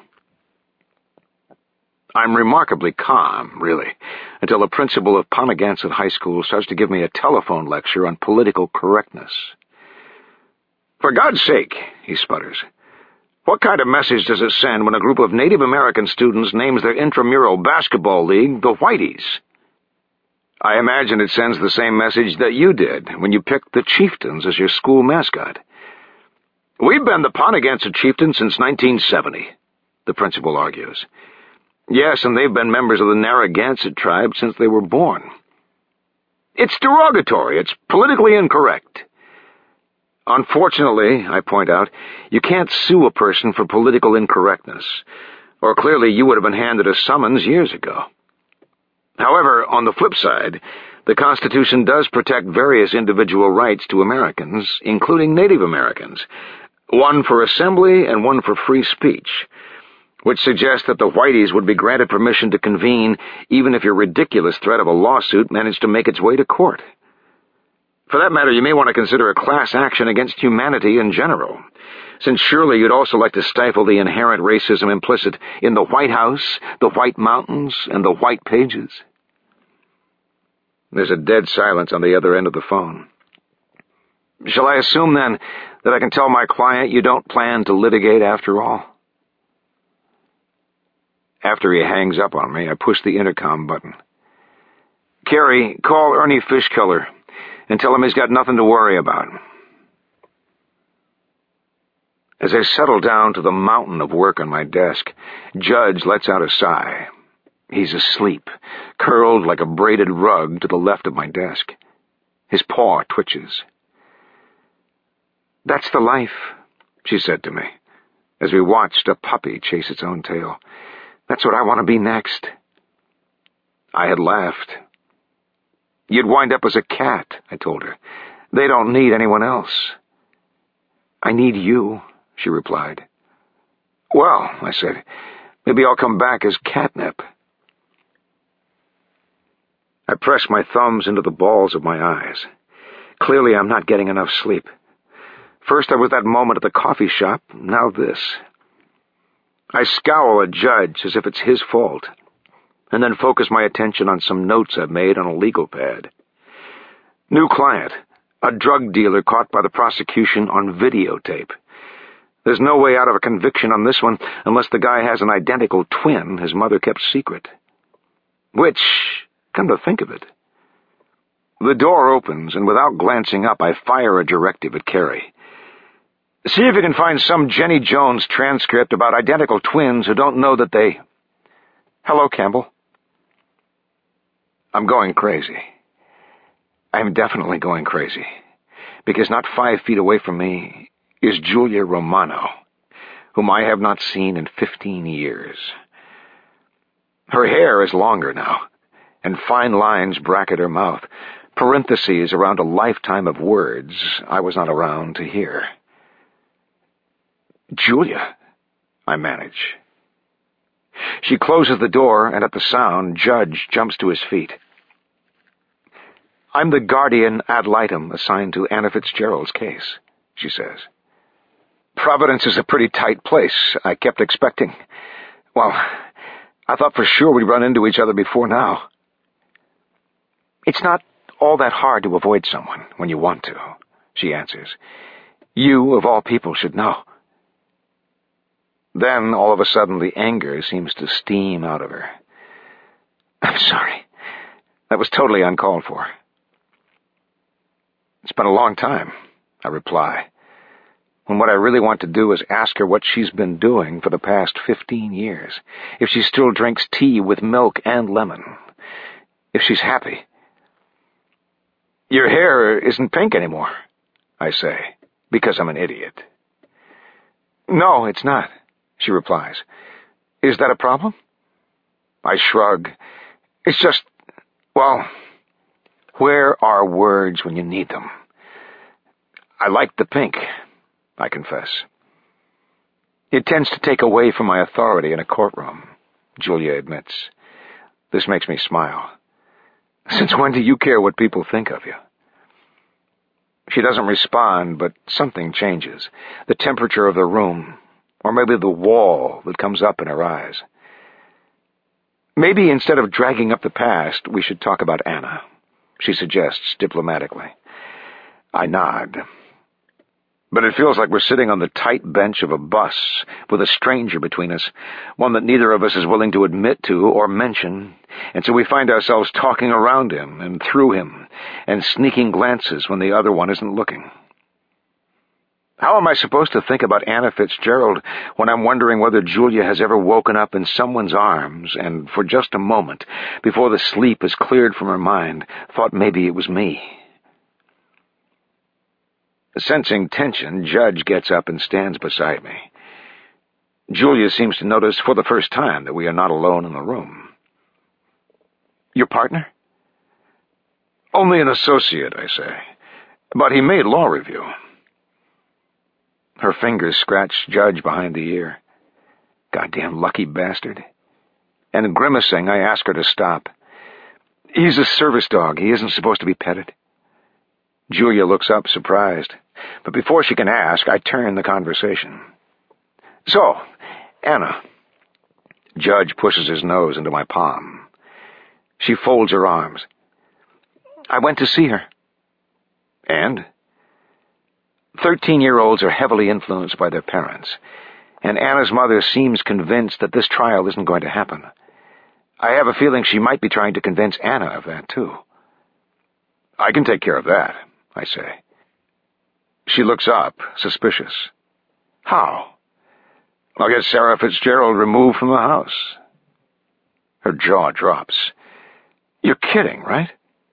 I'm remarkably calm, really, until the principal of Ponagansett High School starts to give me a telephone lecture on political correctness. "For God's sake," he sputters, "what kind of message does it send when a group of Native American students names their intramural basketball league the Whiteys? I imagine it sends the same message that you did when you picked the Chieftains as your school mascot." "We've been the Ponagansett Chieftains since 1970, the principal argues. "Yes, and they've been members of the Narragansett tribe since they were born." "It's derogatory. It's politically incorrect." "Unfortunately," I point out, "you can't sue a person for political incorrectness, or clearly you would have been handed a summons years ago. However, on the flip side, the Constitution does protect various individual rights to Americans, including Native Americans, one for assembly and one for free speech, which suggests that the Whiteys would be granted permission to convene even if your ridiculous threat of a lawsuit managed to make its way to court. For that matter, you may want to consider a class action against humanity in general, since surely you'd also like to stifle the inherent racism implicit in the White House, the White Mountains, and the White Pages." There's a dead silence on the other end of the phone. "Shall I assume, then, that I can tell my client you don't plan to litigate after all?" After he hangs up on me, I push the intercom button. "Carrie, call Ernie Fishkiller and tell him he's got nothing to worry about." As I settle down to the mountain of work on my desk, Judge lets out a sigh. He's asleep, curled like a braided rug to the left of my desk. His paw twitches. "That's the life," she said to me, as we watched a puppy chase its own tail. "That's what I want to be next." I had laughed. "You'd wind up as a cat," I told her. "They don't need anyone else." "I need you," she replied. Well, I said, maybe I'll come back as catnip. I pressed my thumbs into the balls of my eyes. Clearly I'm not getting enough sleep. First there was that moment at the coffee shop, now this. I scowl at Judge as if it's his fault, and then focus my attention on some notes I've made on a legal pad. New client, a drug dealer caught by the prosecution on videotape. There's no way out of a conviction on this one unless the guy has an identical twin his mother kept secret. Which, come to think of it. The door opens, and without glancing up, I fire a directive at Carrie. See if you can find some Jenny Jones transcript about identical twins who don't know that they... Hello, Campbell. I'm going crazy. I'm definitely going crazy, because not 5 feet away from me is Julia Romano, whom I have not seen in 15 years. Her hair is longer now, and fine lines bracket her mouth, parentheses around a lifetime of words I was not around to hear. Julia, I manage. She closes the door, and at the sound, Judge jumps to his feet. I'm the guardian ad litem assigned to Anna Fitzgerald's case, she says. Providence is a pretty tight place, I kept expecting. Well, I thought for sure we'd run into each other before now. It's not all that hard to avoid someone when you want to, she answers. You, of all people, should know. Then, all of a sudden, the anger seems to steam out of her. I'm sorry. That was totally uncalled for. It's been a long time, I reply, when what I really want to do is ask her what she's been doing for the past 15 years, if she still drinks tea with milk and lemon, if she's happy. Your hair isn't pink anymore, I say, because I'm an idiot. No, it's not, she replies. Is that a problem? I shrug. It's just, well, where are words when you need them? I like the pink, I confess. It tends to take away from my authority in a courtroom, Julia admits. This makes me smile. Since when do you care what people think of you? She doesn't respond, but something changes. The temperature of the room, or maybe the wall that comes up in her eyes. Maybe instead of dragging up the past, we should talk about Anna, she suggests diplomatically. I nod. But it feels like we're sitting on the tight bench of a bus with a stranger between us, one that neither of us is willing to admit to or mention, and so we find ourselves talking around him and through him and sneaking glances when the other one isn't looking. How am I supposed to think about Anna Fitzgerald when I'm wondering whether Julia has ever woken up in someone's arms and, for just a moment, before the sleep is cleared from her mind, thought maybe it was me? Sensing tension, Judge gets up and stands beside me. Julia seems to notice for the first time that we are not alone in the room. Your partner? Only an associate, I say. But he made law review. Her fingers scratch Judge behind the ear. Goddamn lucky bastard. And grimacing, I ask her to stop. He's a service dog. He isn't supposed to be petted. Julia looks up, surprised. But before she can ask, I turn the conversation. So, Anna. Judge pushes his nose into my palm. She folds her arms. I went to see her. And? 13-year-olds are heavily influenced by their parents, and Anna's mother seems convinced that this trial isn't going to happen. I have a feeling she might be trying to convince Anna of that, too. I can take care of that, I say. She looks up, suspicious. How? I'll get Sarah Fitzgerald removed from the house. Her jaw drops. You're kidding, right?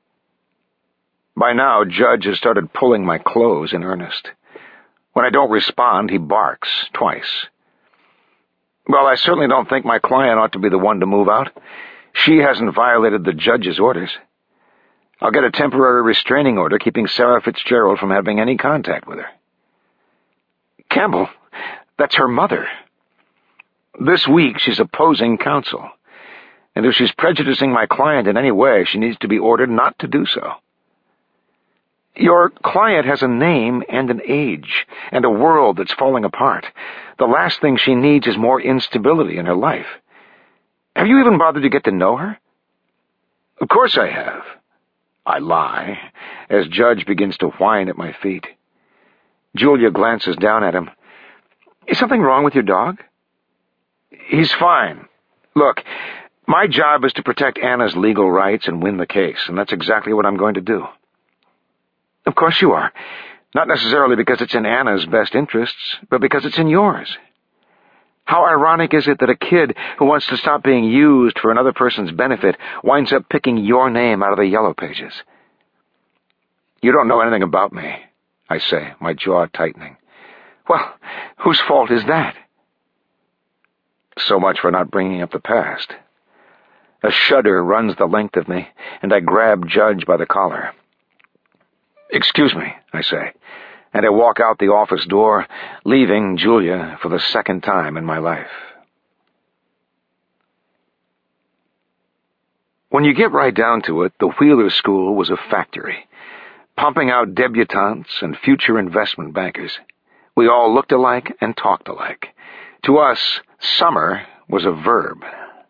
By now, Judge has started pulling my clothes in earnest. When I don't respond, he barks, twice. Well, I certainly don't think my client ought to be the one to move out. She hasn't violated the judge's orders. I'll get a temporary restraining order keeping Sarah Fitzgerald from having any contact with her. Campbell, that's her mother. This week she's opposing counsel, and if she's prejudicing my client in any way, she needs to be ordered not to do so. Your client has a name and an age, and a world that's falling apart. The last thing she needs is more instability in her life. Have you even bothered to get to know her? Of course I have. I lie, as Judge begins to whine at my feet. Julia glances down at him. Is something wrong with your dog? He's fine. Look, my job is to protect Anna's legal rights and win the case, and that's exactly what I'm going to do. Of course you are. Not necessarily because it's in Anna's best interests, but because it's in yours. How ironic is it that a kid who wants to stop being used for another person's benefit winds up picking your name out of the yellow pages? You don't know anything about me, I say, my jaw tightening. Well, whose fault is that? So much for not bringing up the past. A shudder runs the length of me, and I grab Judge by the collar. Excuse me, I say, and I walk out the office door, leaving Julia for the second time in my life. When you get right down to it, the Wheeler School was a factory, pumping out debutantes and future investment bankers. We all looked alike and talked alike. To us, summer was a verb.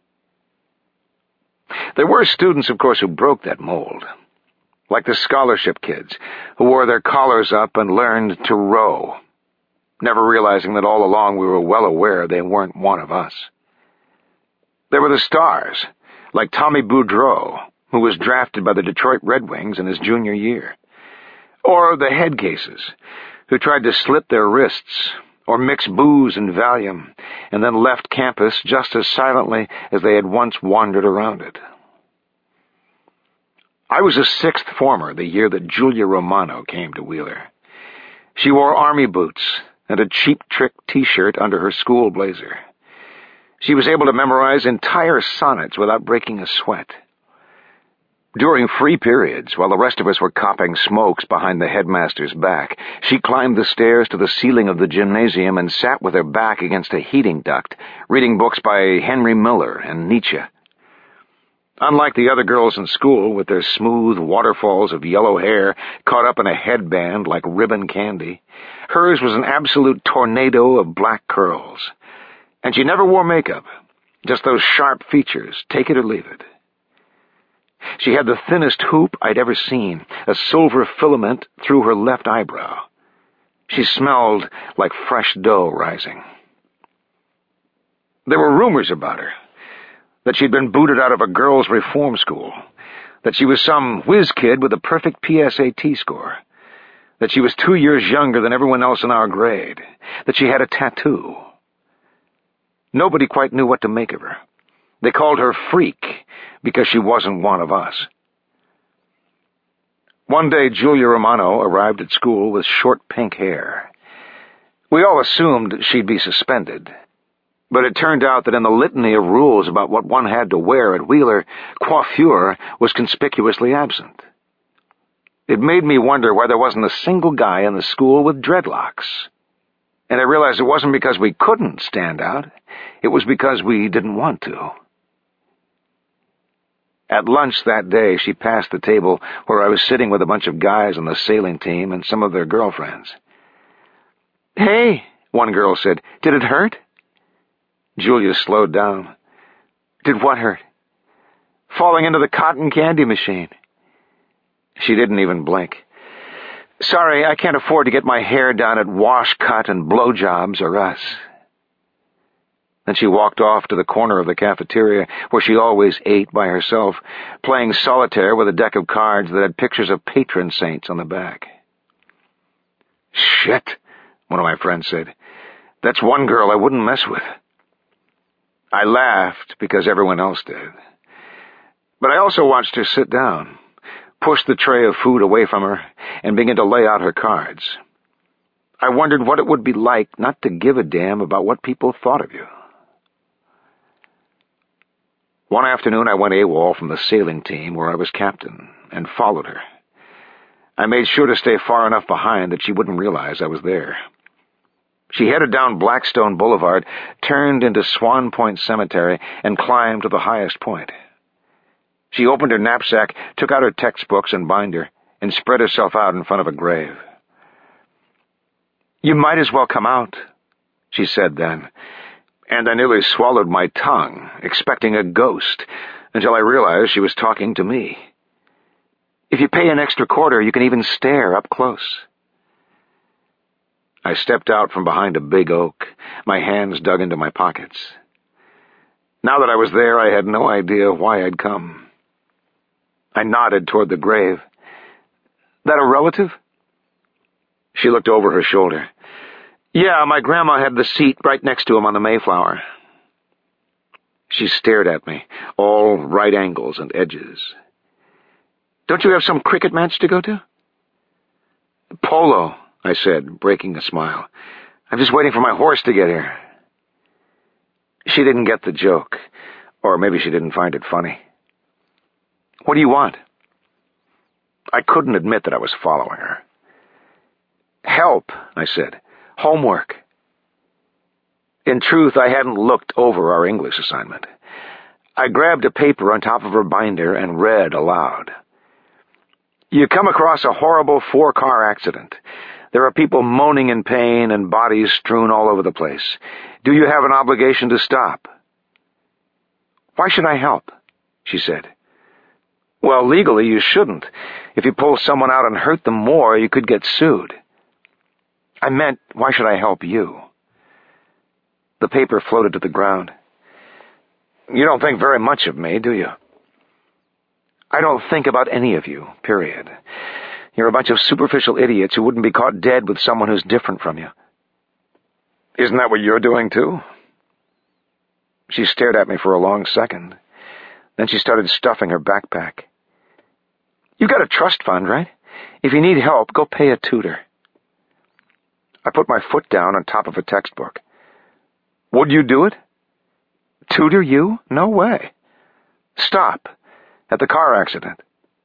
There were students, of course, who broke that mold, like the scholarship kids who wore their collars up and learned to row, never realizing that all along we were well aware they weren't one of us. There were the stars, like Tommy Boudreau, who was drafted by the Detroit Red Wings in his junior year, or the head cases, who tried to slit their wrists or mix booze and Valium and then left campus just as silently as they had once wandered around it. I was a sixth former the year that Julia Romano came to Wheeler. She wore army boots and a Cheap Trick t-shirt under her school blazer. She was able to memorize entire sonnets without breaking a sweat. During free periods, while the rest of us were copping smokes behind the headmaster's back, she climbed the stairs to the ceiling of the gymnasium and sat with her back against a heating duct, reading books by Henry Miller and Nietzsche. Unlike the other girls in school, with their smooth waterfalls of yellow hair caught up in a headband like ribbon candy, hers was an absolute tornado of black curls. And she never wore makeup, just those sharp features, take it or leave it. She had the thinnest hoop I'd ever seen, a silver filament through her left eyebrow. She smelled like fresh dough rising. There were rumors about her, that she'd been booted out of a girls' reform school, that she was some whiz kid with a perfect PSAT score, that she was 2 years younger than everyone else in our grade, that she had a tattoo. Nobody quite knew what to make of her. They called her Freak because she wasn't one of us. One day, Julia Romano arrived at school with short pink hair. We all assumed she'd be suspended, but it turned out that in the litany of rules about what one had to wear at Wheeler, coiffure was conspicuously absent. It made me wonder why there wasn't a single guy in the school with dreadlocks. And I realized it wasn't because we couldn't stand out, it was because we didn't want to. At lunch that day, she passed the table where I was sitting with a bunch of guys on the sailing team and some of their girlfriends. "Hey," one girl said, "did it hurt?" Julia slowed down. "Did what hurt?" "Falling into the cotton candy machine." She didn't even blink. "Sorry, I can't afford to get my hair done at Wash, Cut, and Blowjobs or Us." Then she walked off to the corner of the cafeteria where she always ate by herself, playing solitaire with a deck of cards that had pictures of patron saints on the back. "Shit," one of my friends said. "That's one girl I wouldn't mess with." I laughed because everyone else did. But I also watched her sit down, push the tray of food away from her, and begin to lay out her cards. I wondered what it would be like not to give a damn about what people thought of you. One afternoon I went AWOL from the sailing team where I was captain, and followed her. I made sure to stay far enough behind that she wouldn't realize I was there. She headed down Blackstone Boulevard, turned into Swan Point Cemetery, and climbed to the highest point. She opened her knapsack, took out her textbooks and binder, and spread herself out in front of a grave. "You might as well come out," she said then, and I nearly swallowed my tongue, expecting a ghost, until I realized she was talking to me. "If you pay an extra quarter, you can even stare up close." I stepped out from behind a big oak, my hands dug into my pockets. Now that I was there, I had no idea why I'd come. I nodded toward the grave. "That a relative?" She looked over her shoulder. "Yeah, my grandma had the seat right next to him on the Mayflower." She stared at me, all right angles and edges. "Don't you have some cricket match to go to?" "Polo," I said, breaking a smile. "I'm just waiting for my horse to get here." She didn't get the joke, or maybe she didn't find it funny. "What do you want?" I couldn't admit that I was following her. "Help," I said. "Homework." In truth, I hadn't looked over our English assignment. I grabbed a paper on top of her binder and read aloud. "You come across a horrible 4-car accident. There are people moaning in pain and bodies strewn all over the place. Do you have an obligation to stop?" "Why should I help?" she said. "Well, legally you shouldn't. If you pull someone out and hurt them more, you could get sued." "I meant, why should I help you?" The paper floated to the ground. "You don't think very much of me, do you?" "I don't think about any of you, period. You're a bunch of superficial idiots who wouldn't be caught dead with someone who's different from you." "Isn't that what you're doing, too?" She stared at me for a long second. Then she started stuffing her backpack. "You got a trust fund, right? If you need help, go pay a tutor." I put my foot down on top of a textbook. "Would you do it?" "Tutor you? No way." "Stop. At the car accident."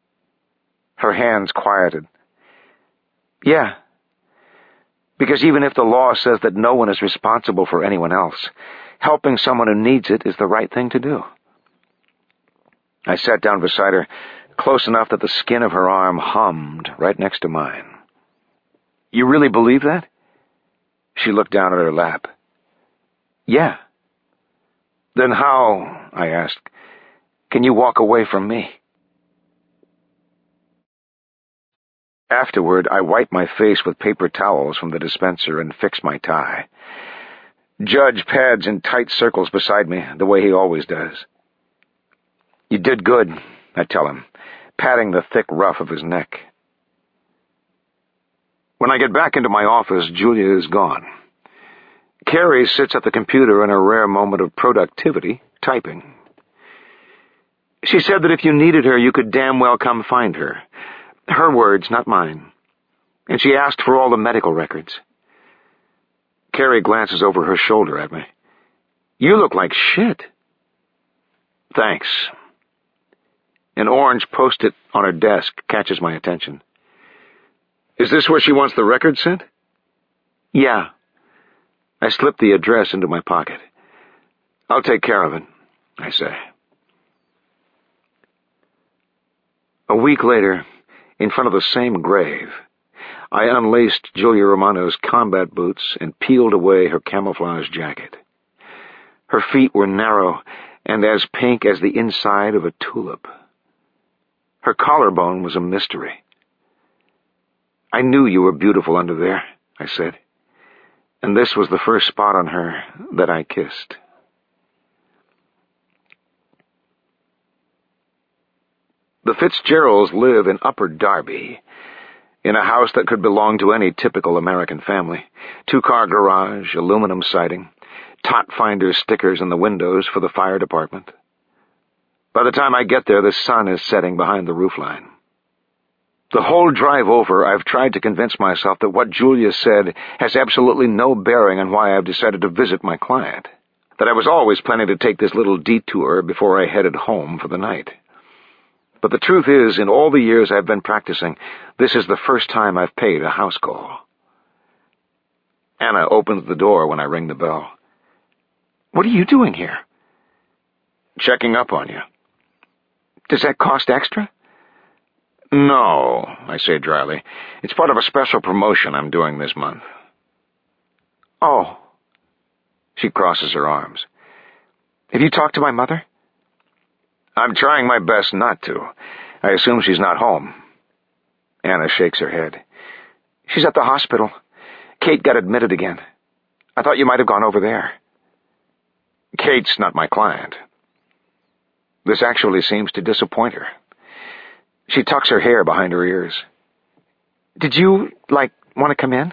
Her hands quieted. "Yeah. Because even if the law says that no one is responsible for anyone else, helping someone who needs it is the right thing to do." I sat down beside her, close enough that the skin of her arm hummed right next to mine. "You really believe that?" She looked down at her lap. "Yeah." "Then how," I asked, "can you walk away from me?" Afterward, I wiped my face with paper towels from the dispenser and fixed my tie. Judge pads in tight circles beside me, the way he always does. "You did good," I tell him, patting the thick ruff of his neck. When I get back into my office, Julia is gone. Carrie sits at the computer in a rare moment of productivity, typing. She said that if you needed her, you could damn well come find her. Her words, not mine. And she asked for all the medical records. Carrie glances over her shoulder at me. "You look like shit." "Thanks." An orange post-it on her desk catches my attention. "Is this where she wants the records sent?" "Yeah." I slip the address into my pocket. "I'll take care of it," I say. A week later, in front of the same grave, I unlaced Julia Romano's combat boots and peeled away her camouflage jacket. Her feet were narrow and as pink as the inside of a tulip. Her collarbone was a mystery. "I knew you were beautiful under there," I said, and this was the first spot on her that I kissed. The Fitzgeralds live in Upper Darby, in a house that could belong to any typical American family. 2-car garage, aluminum siding, tot finder stickers in the windows for the fire department. By the time I get there, the sun is setting behind the roofline. The whole drive over, I've tried to convince myself that what Julia said has absolutely no bearing on why I've decided to visit my client, that I was always planning to take this little detour before I headed home for the night. But the truth is, in all the years I've been practicing, this is the first time I've paid a house call. Anna opens the door when I ring the bell. "What are you doing here?" "Checking up on you." "Does that cost extra?" "No," I say dryly. "It's part of a special promotion I'm doing this month." "Oh." She crosses her arms. "Have you talked to my mother?" "I'm trying my best not to. I assume she's not home." Anna shakes her head. "She's at the hospital. Kate got admitted again. I thought you might have gone over there." "Kate's not my client." This actually seems to disappoint her. She tucks her hair behind her ears. "Did you, want to come in?"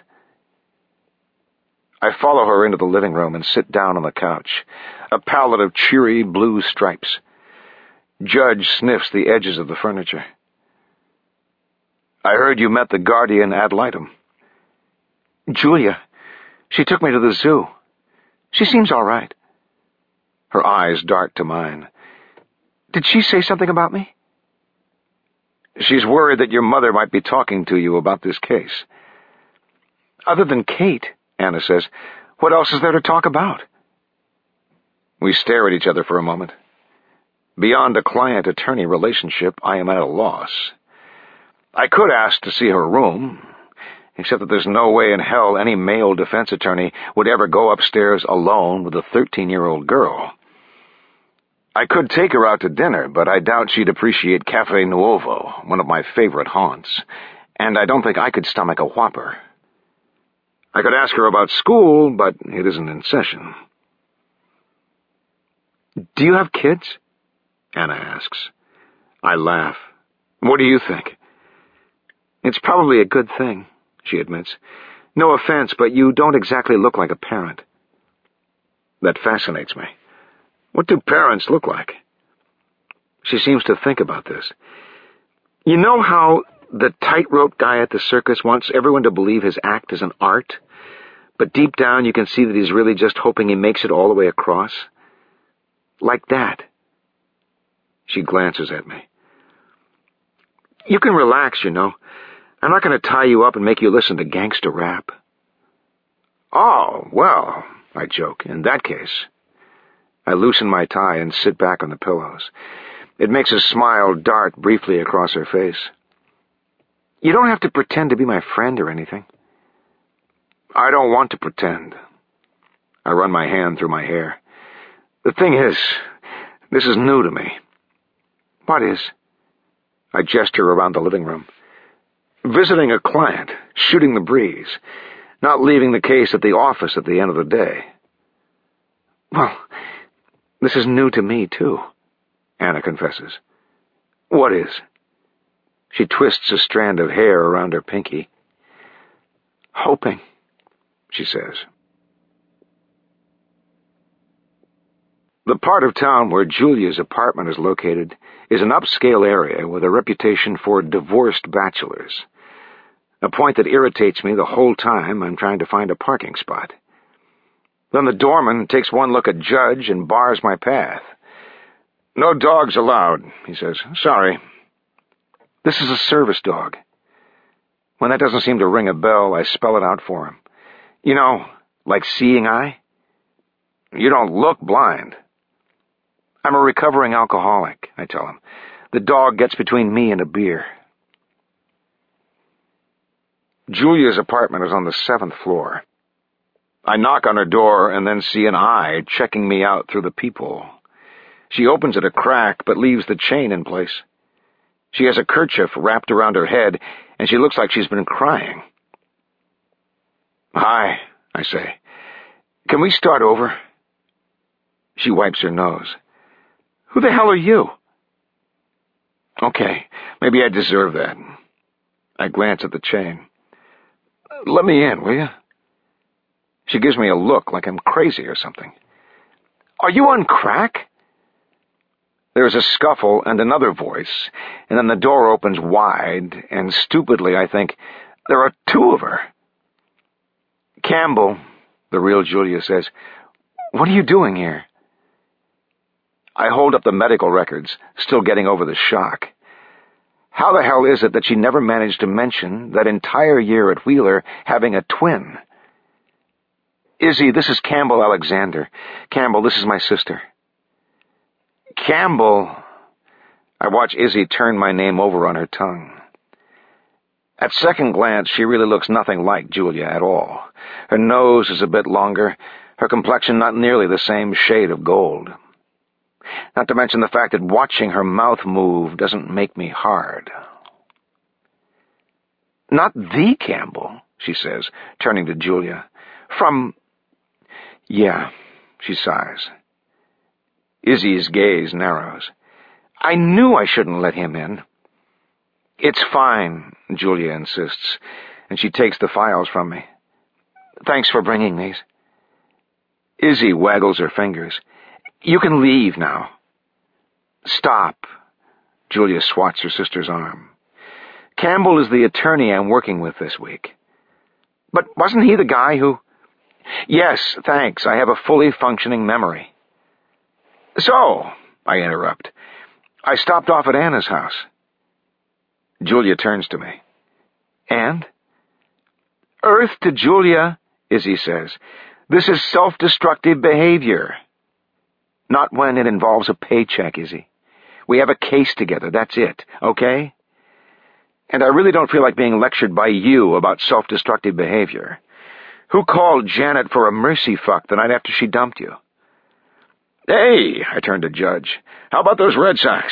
I follow her into the living room and sit down on the couch, a palette of cheery blue stripes. Judge sniffs the edges of the furniture. "I heard you met the guardian ad litem." "Julia. She took me to the zoo. She seems all right." Her eyes dart to mine. "Did she say something about me?" "She's worried that your mother might be talking to you about this case." "Other than Kate," Anna says, "what else is there to talk about?" We stare at each other for a moment. Beyond a client-attorney relationship, I am at a loss. I could ask to see her room, except that there's no way in hell any male defense attorney would ever go upstairs alone with a 13-year-old girl. I could take her out to dinner, but I doubt she'd appreciate Cafe Nuovo, one of my favorite haunts, and I don't think I could stomach a Whopper. I could ask her about school, but it isn't in session. "Do you have kids?" Anna asks. I laugh. "What do you think?" "It's probably a good thing," she admits. "No offense, but you don't exactly look like a parent." That fascinates me. What do parents look like? She seems to think about this. "You know how the tightrope guy at the circus wants everyone to believe his act is an art, but deep down you can see that he's really just hoping he makes it all the way across? Like that." She glances at me. "You can relax, you know. I'm not going to tie you up and make you listen to gangster rap." "Oh, well," I joke, "in that case." I loosen my tie and sit back on the pillows. It makes a smile dart briefly across her face. "You don't have to pretend to be my friend or anything." "I don't want to pretend." I run my hand through my hair. "The thing is, this is new to me." "What is?" I gesture around the living room. "Visiting a client, shooting the breeze, not leaving the case at the office at the end of the day." "Well, this is new to me, too," Anna confesses. "What is?" She twists a strand of hair around her pinky. "Hoping," she says. The part of town where Julia's apartment is located is an upscale area with a reputation for divorced bachelors, a point that irritates me the whole time I'm trying to find a parking spot. Then the doorman takes one look at Judge and bars my path. "No dogs allowed," he says. "Sorry." "This is a service dog." When that doesn't seem to ring a bell, I spell it out for him. "You know, like seeing eye?" "You don't look blind." "I'm a recovering alcoholic," I tell him. "The dog gets between me and a beer." Julia's apartment is on the 7th floor. I knock on her door and then see an eye checking me out through the peephole. She opens it a crack but leaves the chain in place. She has a kerchief wrapped around her head, and she looks like she's been crying. "Hi," I say. "Can we start over?" She wipes her nose. "Who the hell are you?" "Okay, maybe I deserve that." I glance at the chain. "Let me in, will you?" She gives me a look like I'm crazy or something. "Are you on crack?" There is a scuffle and another voice, and then the door opens wide, and stupidly I think, there are two of her. "Campbell," the real Julia says, "what are you doing here?" I hold up the medical records, still getting over the shock. How the hell is it that she never managed to mention that entire year at Wheeler having a twin? Izzy, this is Campbell Alexander. Campbell, this is my sister. Campbell. I watch Izzy turn my name over on her tongue. At second glance, she really looks nothing like Julia at all. Her nose is a bit longer, her complexion not nearly the same shade of gold. Not to mention the fact that watching her mouth move doesn't make me hard. Not the Campbell, she says, turning to Julia. Yeah, she sighs. Izzy's gaze narrows. I knew I shouldn't let him in. It's fine, Julia insists, and she takes the files from me. Thanks for bringing these. Izzy waggles her fingers. You can leave now. Stop. Julia swats her sister's arm. Campbell is the attorney I'm working with this week. But wasn't he the guy who... Yes, thanks. I have a fully functioning memory. So, I interrupt, I stopped off at Anna's house. Julia turns to me. And? Earth to Julia, Izzy says. This is self-destructive behavior. Not when it involves a paycheck, Izzy. We have a case together, that's it, okay? And I really don't feel like being lectured by you about self-destructive behavior. Who called Janet for a mercy fuck the night after she dumped you? Hey, I turn to Judge. How about those Red Sox?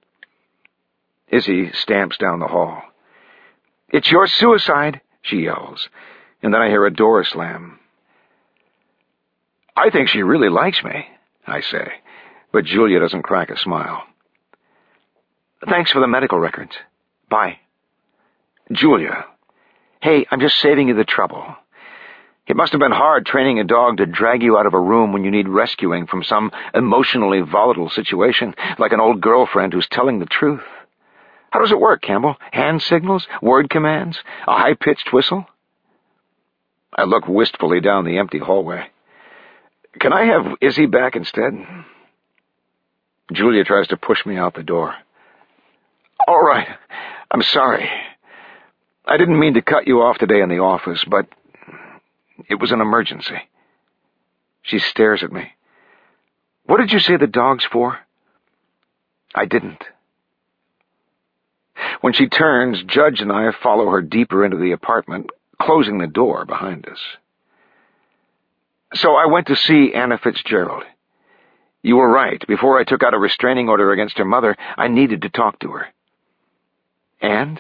Izzy stamps down the hall. It's your suicide, she yells, and then I hear a door slam. I think she really likes me, I say, but Julia doesn't crack a smile. Thanks for the medical records. Bye. Julia. Hey, I'm just saving you the trouble. It must have been hard training a dog to drag you out of a room when you need rescuing from some emotionally volatile situation, like an old girlfriend who's telling the truth. How does it work, Campbell? Hand signals? Word commands? A high-pitched whistle? I look wistfully down the empty hallway. Can I have Izzy back instead? Julia tries to push me out the door. All right. I'm sorry. I didn't mean to cut you off today in the office, but it was an emergency. She stares at me. What did you say the dog's for? I didn't. When she turns, Judge and I follow her deeper into the apartment, closing the door behind us. So I went to see Anna Fitzgerald. You were right. Before I took out a restraining order against her mother, I needed to talk to her. And?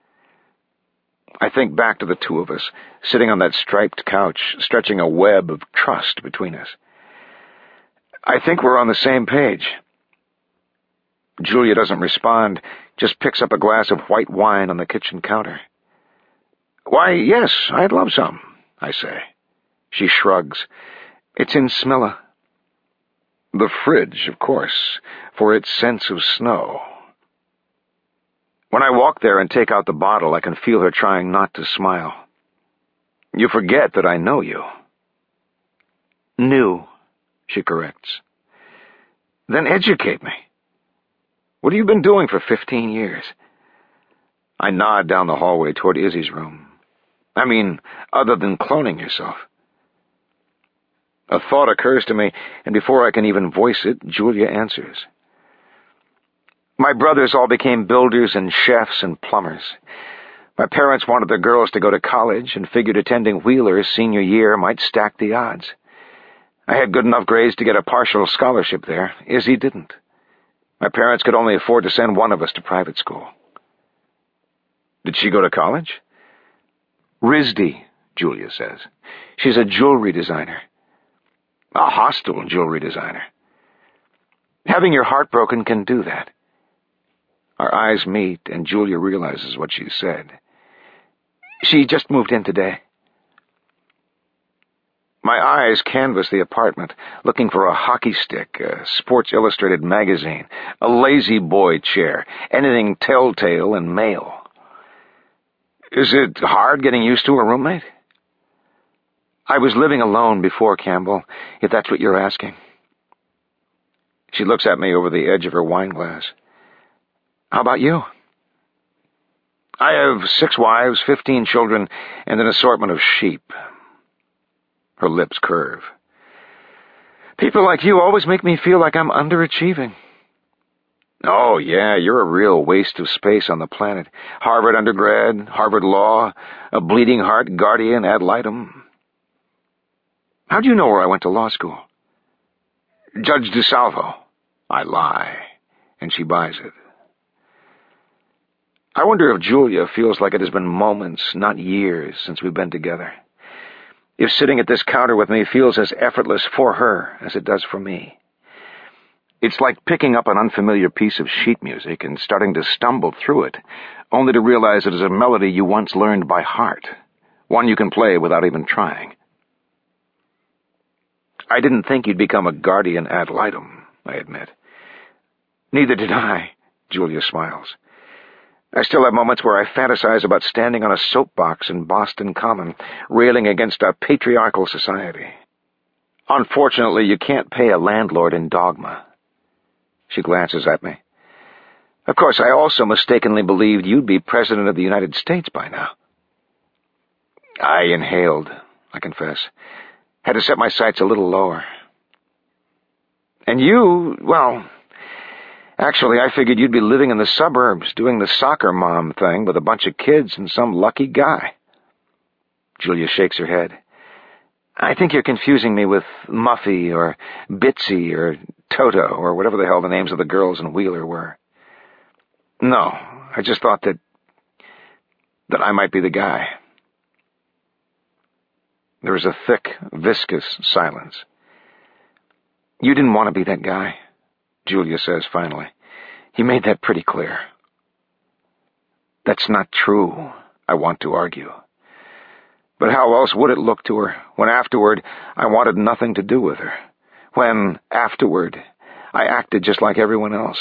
I think back to the two of us, sitting on that striped couch, stretching a web of trust between us. I think we're on the same page. Julia doesn't respond, just picks up a glass of white wine on the kitchen counter. Why, yes, I'd love some, I say. She shrugs. It's in Smilla. The fridge, of course, for its sense of snow. When I walk there and take out the bottle, I can feel her trying not to smile. You forget that I know you. Knew, she corrects. Then educate me. What have you been doing for 15 years? I nod down the hallway toward Izzy's room. I mean, other than cloning yourself. A thought occurs to me, and before I can even voice it, Julia answers. My brothers all became builders and chefs and plumbers. My parents wanted their girls to go to college and figured attending Wheeler's senior year might stack the odds. I had good enough grades to get a partial scholarship there. Izzy didn't. My parents could only afford to send one of us to private school. Did she go to college? RISD, Julia says. She's a jewelry designer. A hostile jewelry designer. Having your heart broken can do that. Our eyes meet, and Julia realizes what she said. She just moved in today. My eyes canvass the apartment, looking for a hockey stick, a Sports Illustrated magazine, a lazy boy chair, anything telltale and male. Is it hard getting used to a roommate? I was living alone before, Campbell, if that's what you're asking. She looks at me over the edge of her wine glass. How about you? I have 6 wives, 15 children, and an assortment of sheep. Her lips curve. People like you always make me feel like I'm underachieving. Oh, yeah, you're a real waste of space on the planet. Harvard undergrad, Harvard Law, a bleeding heart guardian ad litem. How'd you know where I went to law school? Judge DeSalvo. I lie, and she buys it. I wonder if Julia feels like it has been moments, not years, since we've been together. If sitting at this counter with me feels as effortless for her as it does for me. It's like picking up an unfamiliar piece of sheet music and starting to stumble through it, only to realize it is a melody you once learned by heart, one you can play without even trying. I didn't think you'd become a guardian ad litem, I admit. Neither did I, Julia smiles. I still have moments where I fantasize about standing on a soapbox in Boston Common, railing against a patriarchal society. Unfortunately, you can't pay a landlord in dogma. She glances at me. Of course, I also mistakenly believed you'd be President of the United States by now. I inhaled, I confess. Had to set my sights a little lower. And you, well, actually, I figured you'd be living in the suburbs, doing the soccer mom thing with a bunch of kids and some lucky guy. Julia shakes her head. I think you're confusing me with Muffy or Bitsy or Toto or whatever the hell the names of the girls in Wheeler were. No, I just thought that I might be the guy. There is a thick, viscous silence. You didn't want to be that guy, Julia says finally. He made that pretty clear. That's not true, I want to argue. But how else would it look to her when afterward I wanted nothing to do with her? When, afterward, I acted just like everyone else?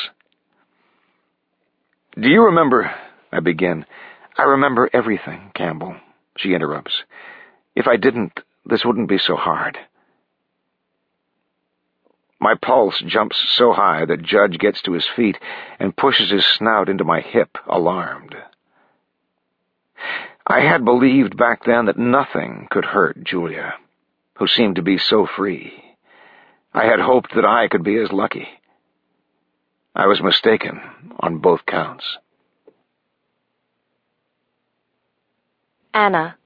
Do you remember, I begin. I remember everything, Campbell, she interrupts. If I didn't, this wouldn't be so hard. My pulse jumps so high that Judge gets to his feet and pushes his snout into my hip, alarmed. I had believed back then that nothing could hurt Julia, who seemed to be so free. I had hoped that I could be as lucky. I was mistaken on both counts. Anna.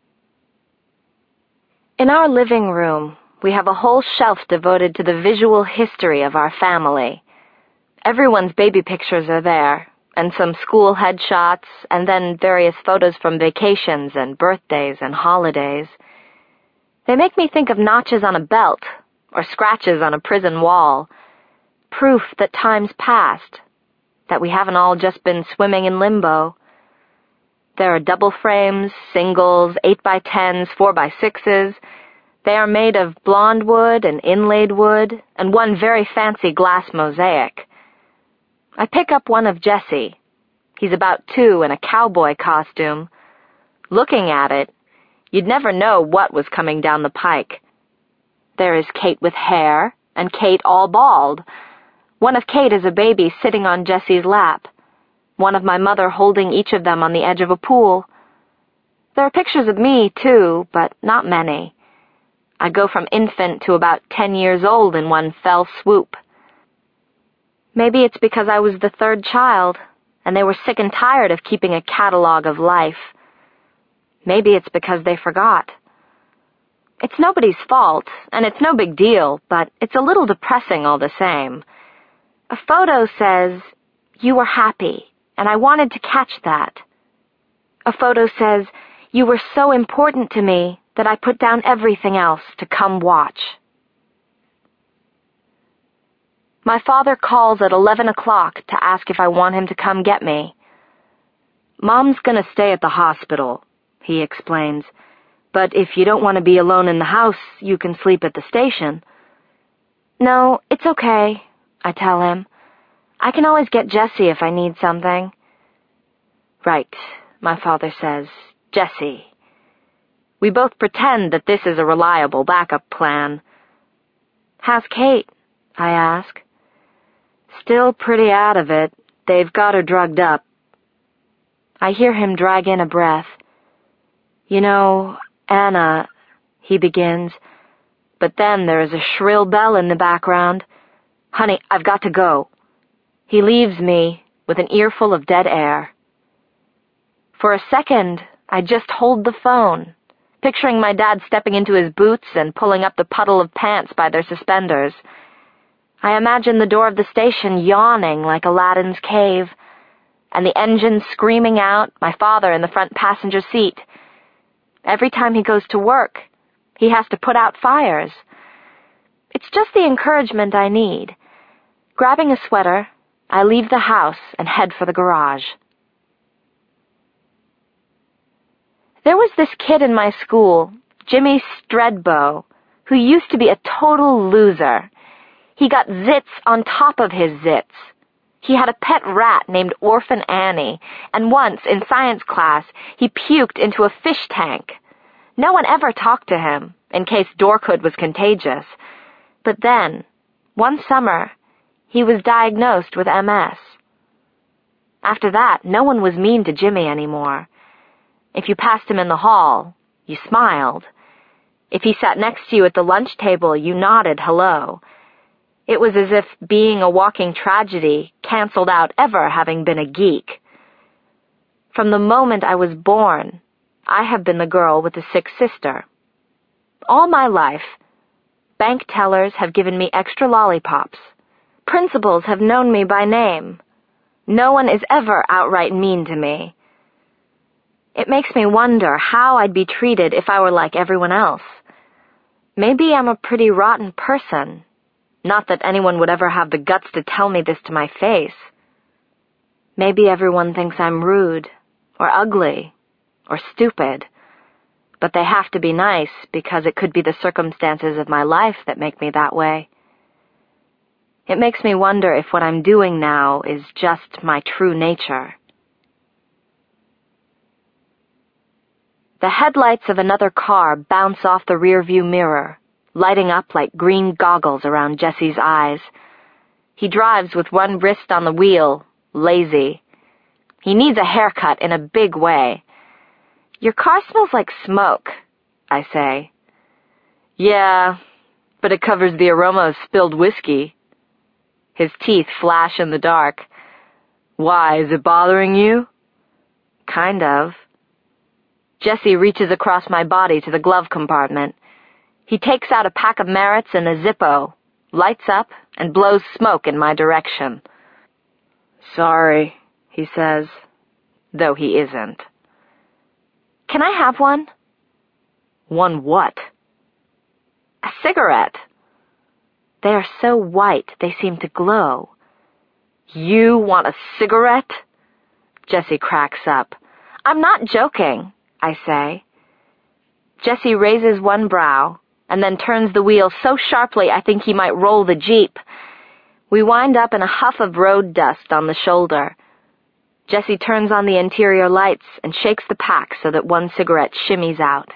In our living room, we have a whole shelf devoted to the visual history of our family. Everyone's baby pictures are there, and some school headshots, and then various photos from vacations and birthdays and holidays. They make me think of notches on a belt, or scratches on a prison wall. Proof that time's passed, that we haven't all just been swimming in limbo. There are double frames, singles, 8x10s, 4x6s. They are made of blonde wood and inlaid wood, and one very fancy glass mosaic. I pick up one of Jesse. He's about 2 in a cowboy costume. Looking at it, you'd never know what was coming down the pike. There is Kate with hair, and Kate all bald. One of Kate is a baby sitting on Jesse's lap. One of my mother holding each of them on the edge of a pool. There are pictures of me, too, but not many. I go from infant to about 10 years old in one fell swoop. Maybe it's because I was the third child, and they were sick and tired of keeping a catalog of life. Maybe it's because they forgot. It's nobody's fault, and it's no big deal, but it's a little depressing all the same. A photo says, "You were happy, and I wanted to catch that." A photo says, "You were so important to me that I put down everything else to come watch." My father calls at 11 o'clock to ask if I want him to come get me. "Mom's gonna stay at the hospital," he explains. "But if you don't want to be alone in the house, you can sleep at the station." "No, it's okay," I tell him. "I can always get Jessie if I need something." "Right," my father says. "Jessie." We both pretend that this is a reliable backup plan. "How's Kate?" I ask. "Still pretty out of it. They've got her drugged up." I hear him drag in a breath. "You know, Anna," he begins, But then there is a shrill bell in the background. Honey, I've got to go. He leaves me with an earful of dead air. For a second, I just hold the phone, picturing my dad stepping into his boots and pulling up the puddle of pants by their suspenders. I imagine the door of the station yawning like Aladdin's cave, and the engine screaming out, my father in the front passenger seat. Every time he goes to work, he has to put out fires. It's just the encouragement I need. Grabbing a sweater, I leave the house and head for the garage. There was this kid in my school, Jimmy Stredbo, who used to be a total loser. He got zits on top of his zits. He had a pet rat named Orphan Annie, and once, in science class, he puked into a fish tank. No one ever talked to him, in case Dorkhood was contagious. But then, one summer, he was diagnosed with MS. After that, no one was mean to Jimmy anymore. If you passed him in the hall, you smiled. If he sat next to you at the lunch table, you nodded hello. It was as if being a walking tragedy canceled out ever having been a geek. From the moment I was born, I have been the girl with the sick sister. All my life, bank tellers have given me extra lollipops. Principals have known me by name. No one is ever outright mean to me. It makes me wonder how I'd be treated if I were like everyone else. Maybe I'm a pretty rotten person. Not that anyone would ever have the guts to tell me this to my face. Maybe everyone thinks I'm rude, or ugly, or stupid. But they have to be nice because it could be the circumstances of my life that make me that way. It makes me wonder if what I'm doing now is just my true nature. The headlights of another car bounce off the rearview mirror, lighting up like green goggles around Jesse's eyes. He drives with one wrist on the wheel, lazy. He needs a haircut in a big way. Your car smells like smoke, I say. Yeah, but it covers the aroma of spilled whiskey. His teeth flash in the dark. Why, is it bothering you? Kind of. Jesse reaches across my body to the glove compartment. He takes out a pack of Merritts and a Zippo, lights up, and blows smoke in my direction. Sorry, he says, though he isn't. Can I have one? One what? A cigarette. They are so white they seem to glow. You want a cigarette? Jesse cracks up. I'm not joking, I say. Jesse raises one brow and then turns the wheel so sharply I think he might roll the Jeep. We wind up in a huff of road dust on the shoulder. Jesse turns on the interior lights and shakes the pack so that one cigarette shimmies out.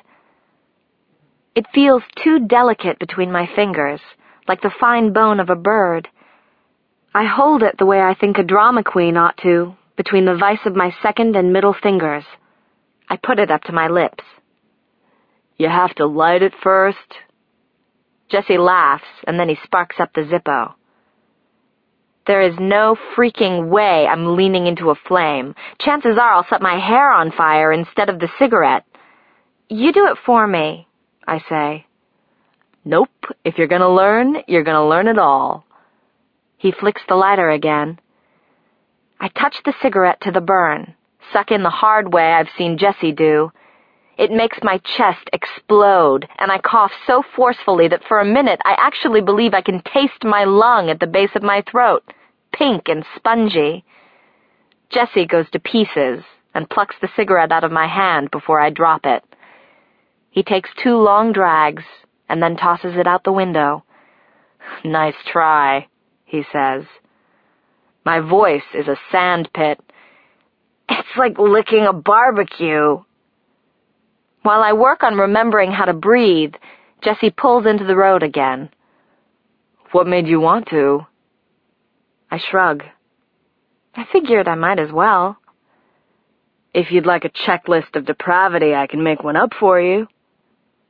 It feels too delicate between my fingers, like the fine bone of a bird. I hold it the way I think a drama queen ought to, between the vice of my second and middle fingers. I put it up to my lips. You have to light it first? Jesse laughs, and then he sparks up the Zippo. There is no freaking way I'm leaning into a flame. Chances are I'll set my hair on fire instead of the cigarette. You do it for me, I say. Nope, if you're gonna learn it all. He flicks the lighter again. I touch the cigarette to the burn, suck in the hard way I've seen Jesse do. It makes my chest explode, and I cough so forcefully that for a minute I actually believe I can taste my lung at the base of my throat, pink and spongy. Jesse goes to pieces and plucks the cigarette out of my hand before I drop it. He takes 2 long drags and then tosses it out the window. Nice try, he says. My voice is a sand pit. It's like licking a barbecue. While I work on remembering how to breathe, Jesse pulls into the road again. What made you want to? I shrug. I figured I might as well. If you'd like a checklist of depravity, I can make one up for you.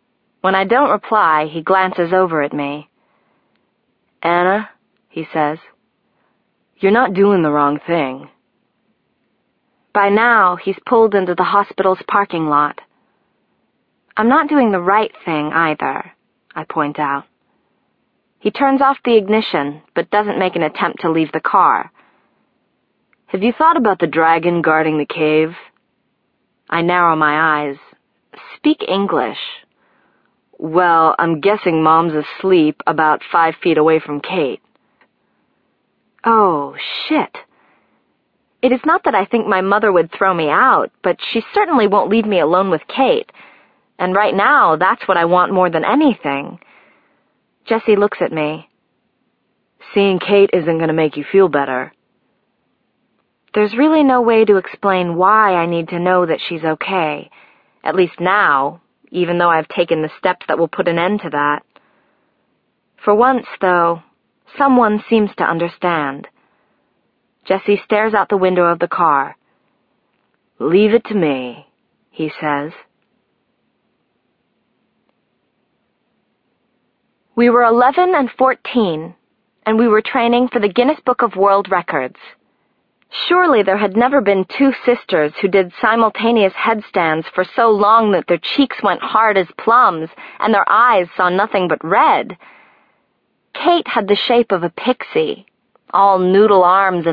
When I don't reply, he glances over at me. "Anna," he says, "you're not doing the wrong thing." By now, he's pulled into the hospital's parking lot. "I'm not doing the right thing either," I point out. He turns off the ignition, but doesn't make an attempt to leave the car. "Have you thought about the dragon guarding the cave?" I narrow my eyes. "Speak English." "Well, I'm guessing Mom's asleep about 5 feet away from Kate." Oh, shit. It is not that I think my mother would throw me out, but she certainly won't leave me alone with Kate. And right now, that's what I want more than anything. Jesse looks at me. "Seeing Kate isn't going to make you feel better." There's really no way to explain why I need to know that she's okay, at least now, even though I've taken the steps that will put an end to that. For once, though, someone seems to understand. Jesse stares out the window of the car. "Leave it to me," he says. We were 11 and 14, and we were training for the Guinness Book of World Records. Surely there had never been two sisters who did simultaneous headstands for so long that their cheeks went hard as plums and their eyes saw nothing but red. Kate had the shape of a pixie, all noodle arms and